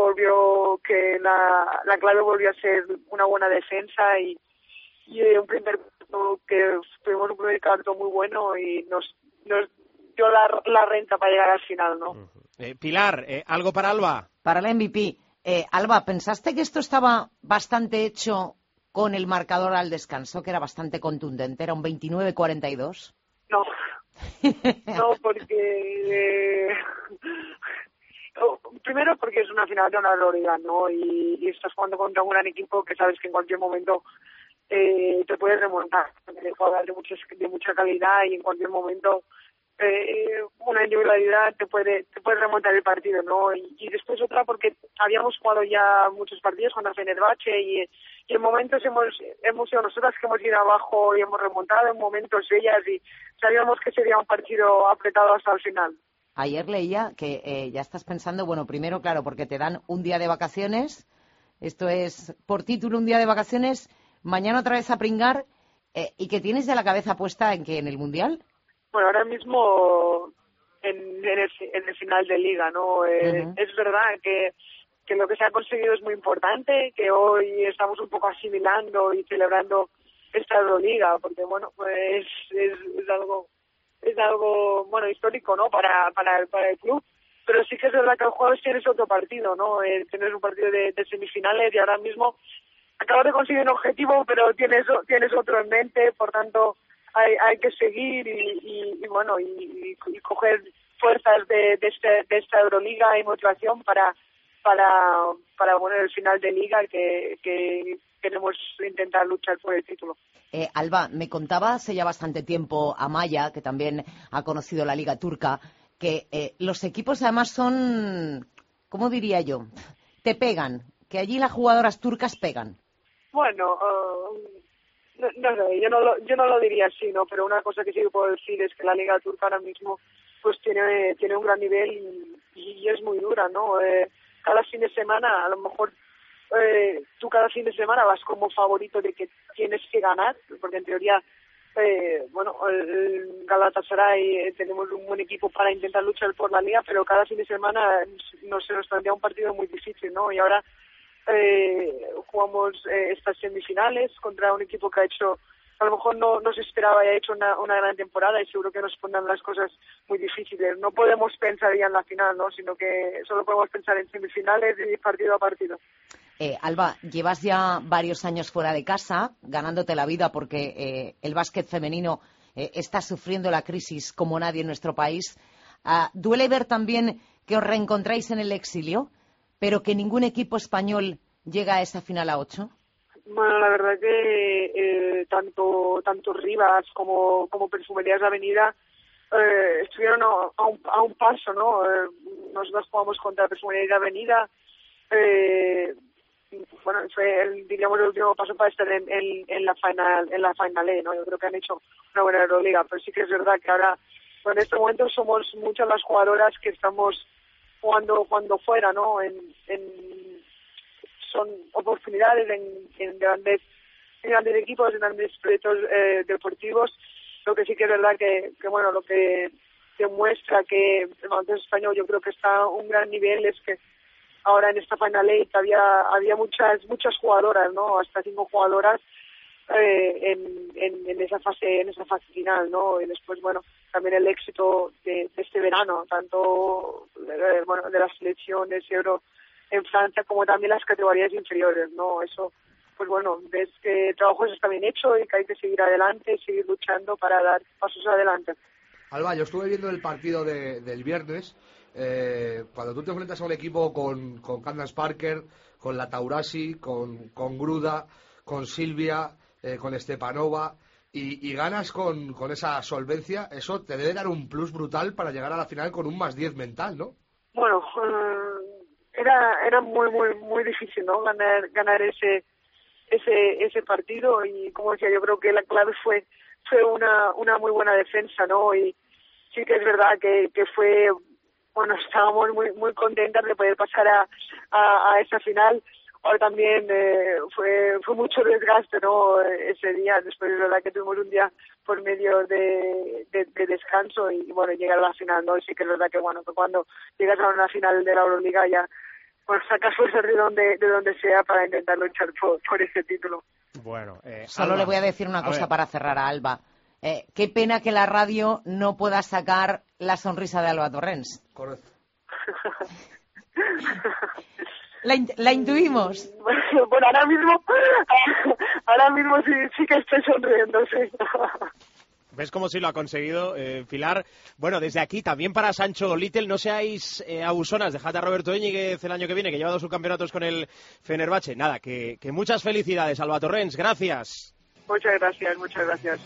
la clave volvió a ser una buena defensa y un primer cuarto que tuvimos un primer cuarto muy bueno y nos dio la renta para llegar al final, ¿no? Pilar, ¿algo para Alba? Para la MVP. Alba, ¿pensaste que esto estaba bastante hecho con el marcador al descanso, que era bastante contundente? ¿Era un 29-42? No. No, porque... primero porque es una final de una Euroliga, ¿no? Y estás jugando contra un gran equipo que sabes que en cualquier momento te puedes remontar. Hay jugadores de mucha calidad y en cualquier momento una individualidad te puede remontar el partido, ¿no? Y después otra porque habíamos jugado ya muchos partidos contra Fenerbahce y en momentos hemos sido nosotras que hemos ido abajo y hemos remontado, en momentos ellas, y sabíamos que sería un partido apretado hasta el final. Ayer leía que ya estás pensando, bueno, primero, claro, porque te dan un día de vacaciones, esto es por título un día de vacaciones, mañana otra vez a pringar, y que tienes ya la cabeza puesta en el Mundial. Bueno, ahora mismo en el final de Liga, ¿no? Es verdad que lo que se ha conseguido es muy importante, que hoy estamos un poco asimilando y celebrando esta Euroliga, porque bueno, pues es algo bueno, histórico, ¿no? Para el club, pero sí que es verdad que el jueves tienes otro partido, ¿no? Tienes un partido de semifinales y ahora mismo acabas de conseguir un objetivo, pero tienes otro en mente, por tanto hay que seguir y bueno, y coger fuerzas de esta Euroliga y motivación para bueno, el final de Liga que queremos intentar luchar por el título. Alba, me contaba hace ya bastante tiempo Amaya, que también ha conocido la Liga Turca, que los equipos además son, ¿cómo diría yo? Te pegan, que allí las jugadoras turcas pegan. Bueno, no sé, yo no lo diría así, ¿no? Pero una cosa que sí puedo decir es que la Liga Turca ahora mismo pues tiene un gran nivel y es muy dura, ¿no? Cada fin de semana, a lo mejor tú cada fin de semana vas como favorito de que tienes que ganar, porque en teoría, bueno, el Galatasaray tenemos un buen equipo para intentar luchar por la Liga, pero cada fin de semana se nos plantea un partido muy difícil, ¿no? Y ahora jugamos estas semifinales contra un equipo que ha hecho, a lo mejor no se esperaba y ha hecho una gran temporada y seguro que nos pondrán las cosas muy difíciles. No podemos pensar ya en la final, ¿no? Sino que solo podemos pensar en semifinales y partido a partido. Alba, llevas ya varios años fuera de casa, ganándote la vida porque el básquet femenino está sufriendo la crisis como nadie en nuestro país. ¿Duele ver también que os reencontráis en el exilio, pero que ningún equipo español llega a esa final a 8? Bueno, la verdad que tanto Rivas como Perfumerías Avenida estuvieron a un paso, ¿no? Nosotros jugamos contra Perfumerías Avenida. Bueno, fue diríamos el último paso para estar en la final E, ¿no? Yo creo que han hecho una buena Euroliga, pero sí que es verdad que ahora en este momento somos muchas las jugadoras que estamos jugando fuera, ¿no? Son oportunidades en grandes equipos, en grandes proyectos deportivos. Lo que sí que es verdad que bueno, lo que demuestra que el baloncesto español yo creo que está a un gran nivel es que ahora en esta Final Eight había muchas jugadoras, ¿no? Hasta 5 jugadoras en en esa fase final, ¿no? Y después, bueno, también el éxito de este verano, tanto de la selección de Euro en Francia como también las categorías inferiores, ¿no? Eso, pues bueno, ves que el trabajo está bien hecho y que hay que seguir adelante y seguir luchando para dar pasos adelante. Alba, yo estuve viendo el partido del viernes. Cuando tú te enfrentas a un equipo con Candace Parker, con la Taurasi, con Gruda, con Silvia, con Stepanova, y ganas con esa solvencia, eso te debe dar un plus brutal para llegar a la final con un +10 mental, ¿no? Bueno, era muy difícil, ¿no? Ganar ese partido, y como decía, yo creo que la clave fue una muy buena defensa, ¿no? Y sí que es verdad que fue, bueno, estábamos muy contentas de poder pasar a esa final. Ahora también fue mucho desgaste, ¿no? Ese día, después de verdad que tuvimos un día por medio de descanso y bueno, llegar a la final, ¿no? Y sí que es verdad que bueno, que cuando llegas a una final de la Euroliga ya, bueno, sacas fuerzas de donde sea para intentar luchar por ese título. Bueno, solo Alba, le voy a decir una cosa para cerrar a Alba. Qué pena que la radio no pueda sacar la sonrisa de Alba Torrens. Correcto. La intuimos. Bueno, ahora mismo sí que estoy sonriendo, sí. ¿Ves cómo sí lo ha conseguido, Pilar? Bueno, desde aquí también para Sancho Little, no seáis abusonas, dejad a Roberto Íñiguez el año que viene, que lleva 2 subcampeonatos con el Fenerbahce. Nada, que muchas felicidades, Alba Torrens, gracias. Muchas gracias.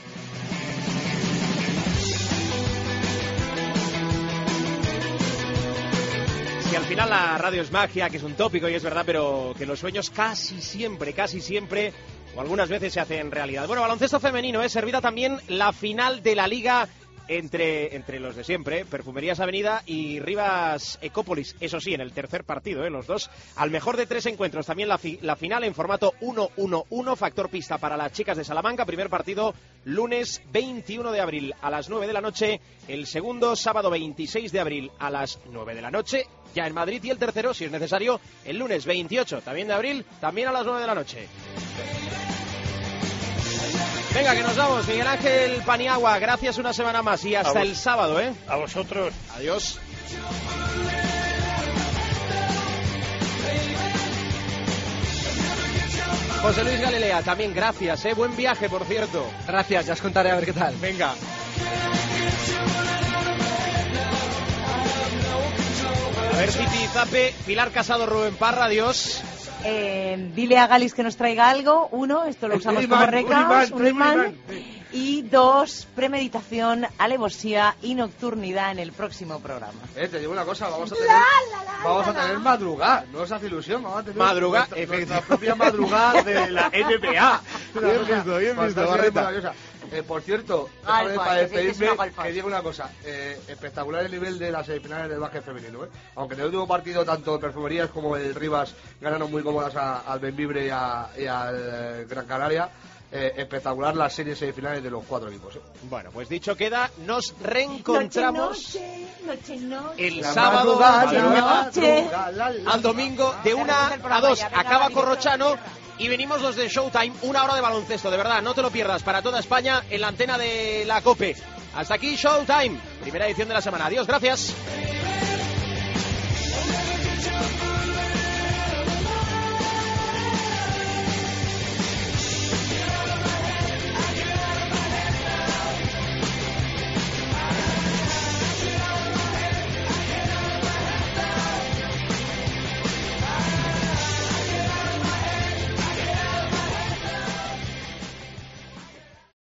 Si al final la radio es magia, que es un tópico y es verdad, pero que los sueños casi siempre, o algunas veces se hacen realidad. Bueno, baloncesto femenino, servida también la final de la Liga entre los de siempre, Perfumerías Avenida y Rivas Ecópolis. Eso sí, en el tercer partido, los dos al mejor de 3 encuentros. También la final en formato 1-1-1, factor pista para las chicas de Salamanca. Primer partido lunes 21 de abril a las 9 de la noche. El segundo sábado 26 de abril a las 9 de la noche. Ya en Madrid, y el tercero, si es necesario, el lunes 28 también de abril, también a las 9 de la noche. Venga, que nos vamos. Miguel Ángel Paniagua, gracias una semana más y hasta el sábado, ¿eh? A vosotros. Adiós. José Luis Galilea, también gracias, ¿eh? Buen viaje, por cierto. Gracias, ya os contaré a ver qué tal. Venga. A ver si Zape, Pilar Casado, Rubén Parra, adiós. Dile a Galis que nos traiga algo. 1, esto lo usamos como recaos, un imán. Y 2, premeditación, alevosía y nocturnidad en el próximo programa. Te digo una cosa, vamos a tener madrugada, no os hace ilusión, vamos a tener madrugada, nuestra propia madrugada de la NBA. Bien visto, Barreta. Por cierto, para despedirme, que digo una cosa, espectacular el nivel de las semifinales del básquet femenino, aunque en el último partido tanto el Perfumerías como el Rivas ganaron muy cómodas al Benvibre y al Gran Canaria. Espectacular las series semifinales de los 4 equipos. Bueno, pues dicho queda, nos reencontramos noche. El sábado al domingo de 1 a 2 acaba Corrochano y venimos los de Showtime, 1 hora de baloncesto, de verdad, no te lo pierdas, para toda España en la antena de la COPE. Hasta aquí Showtime, primera edición de la semana. Adiós, gracias.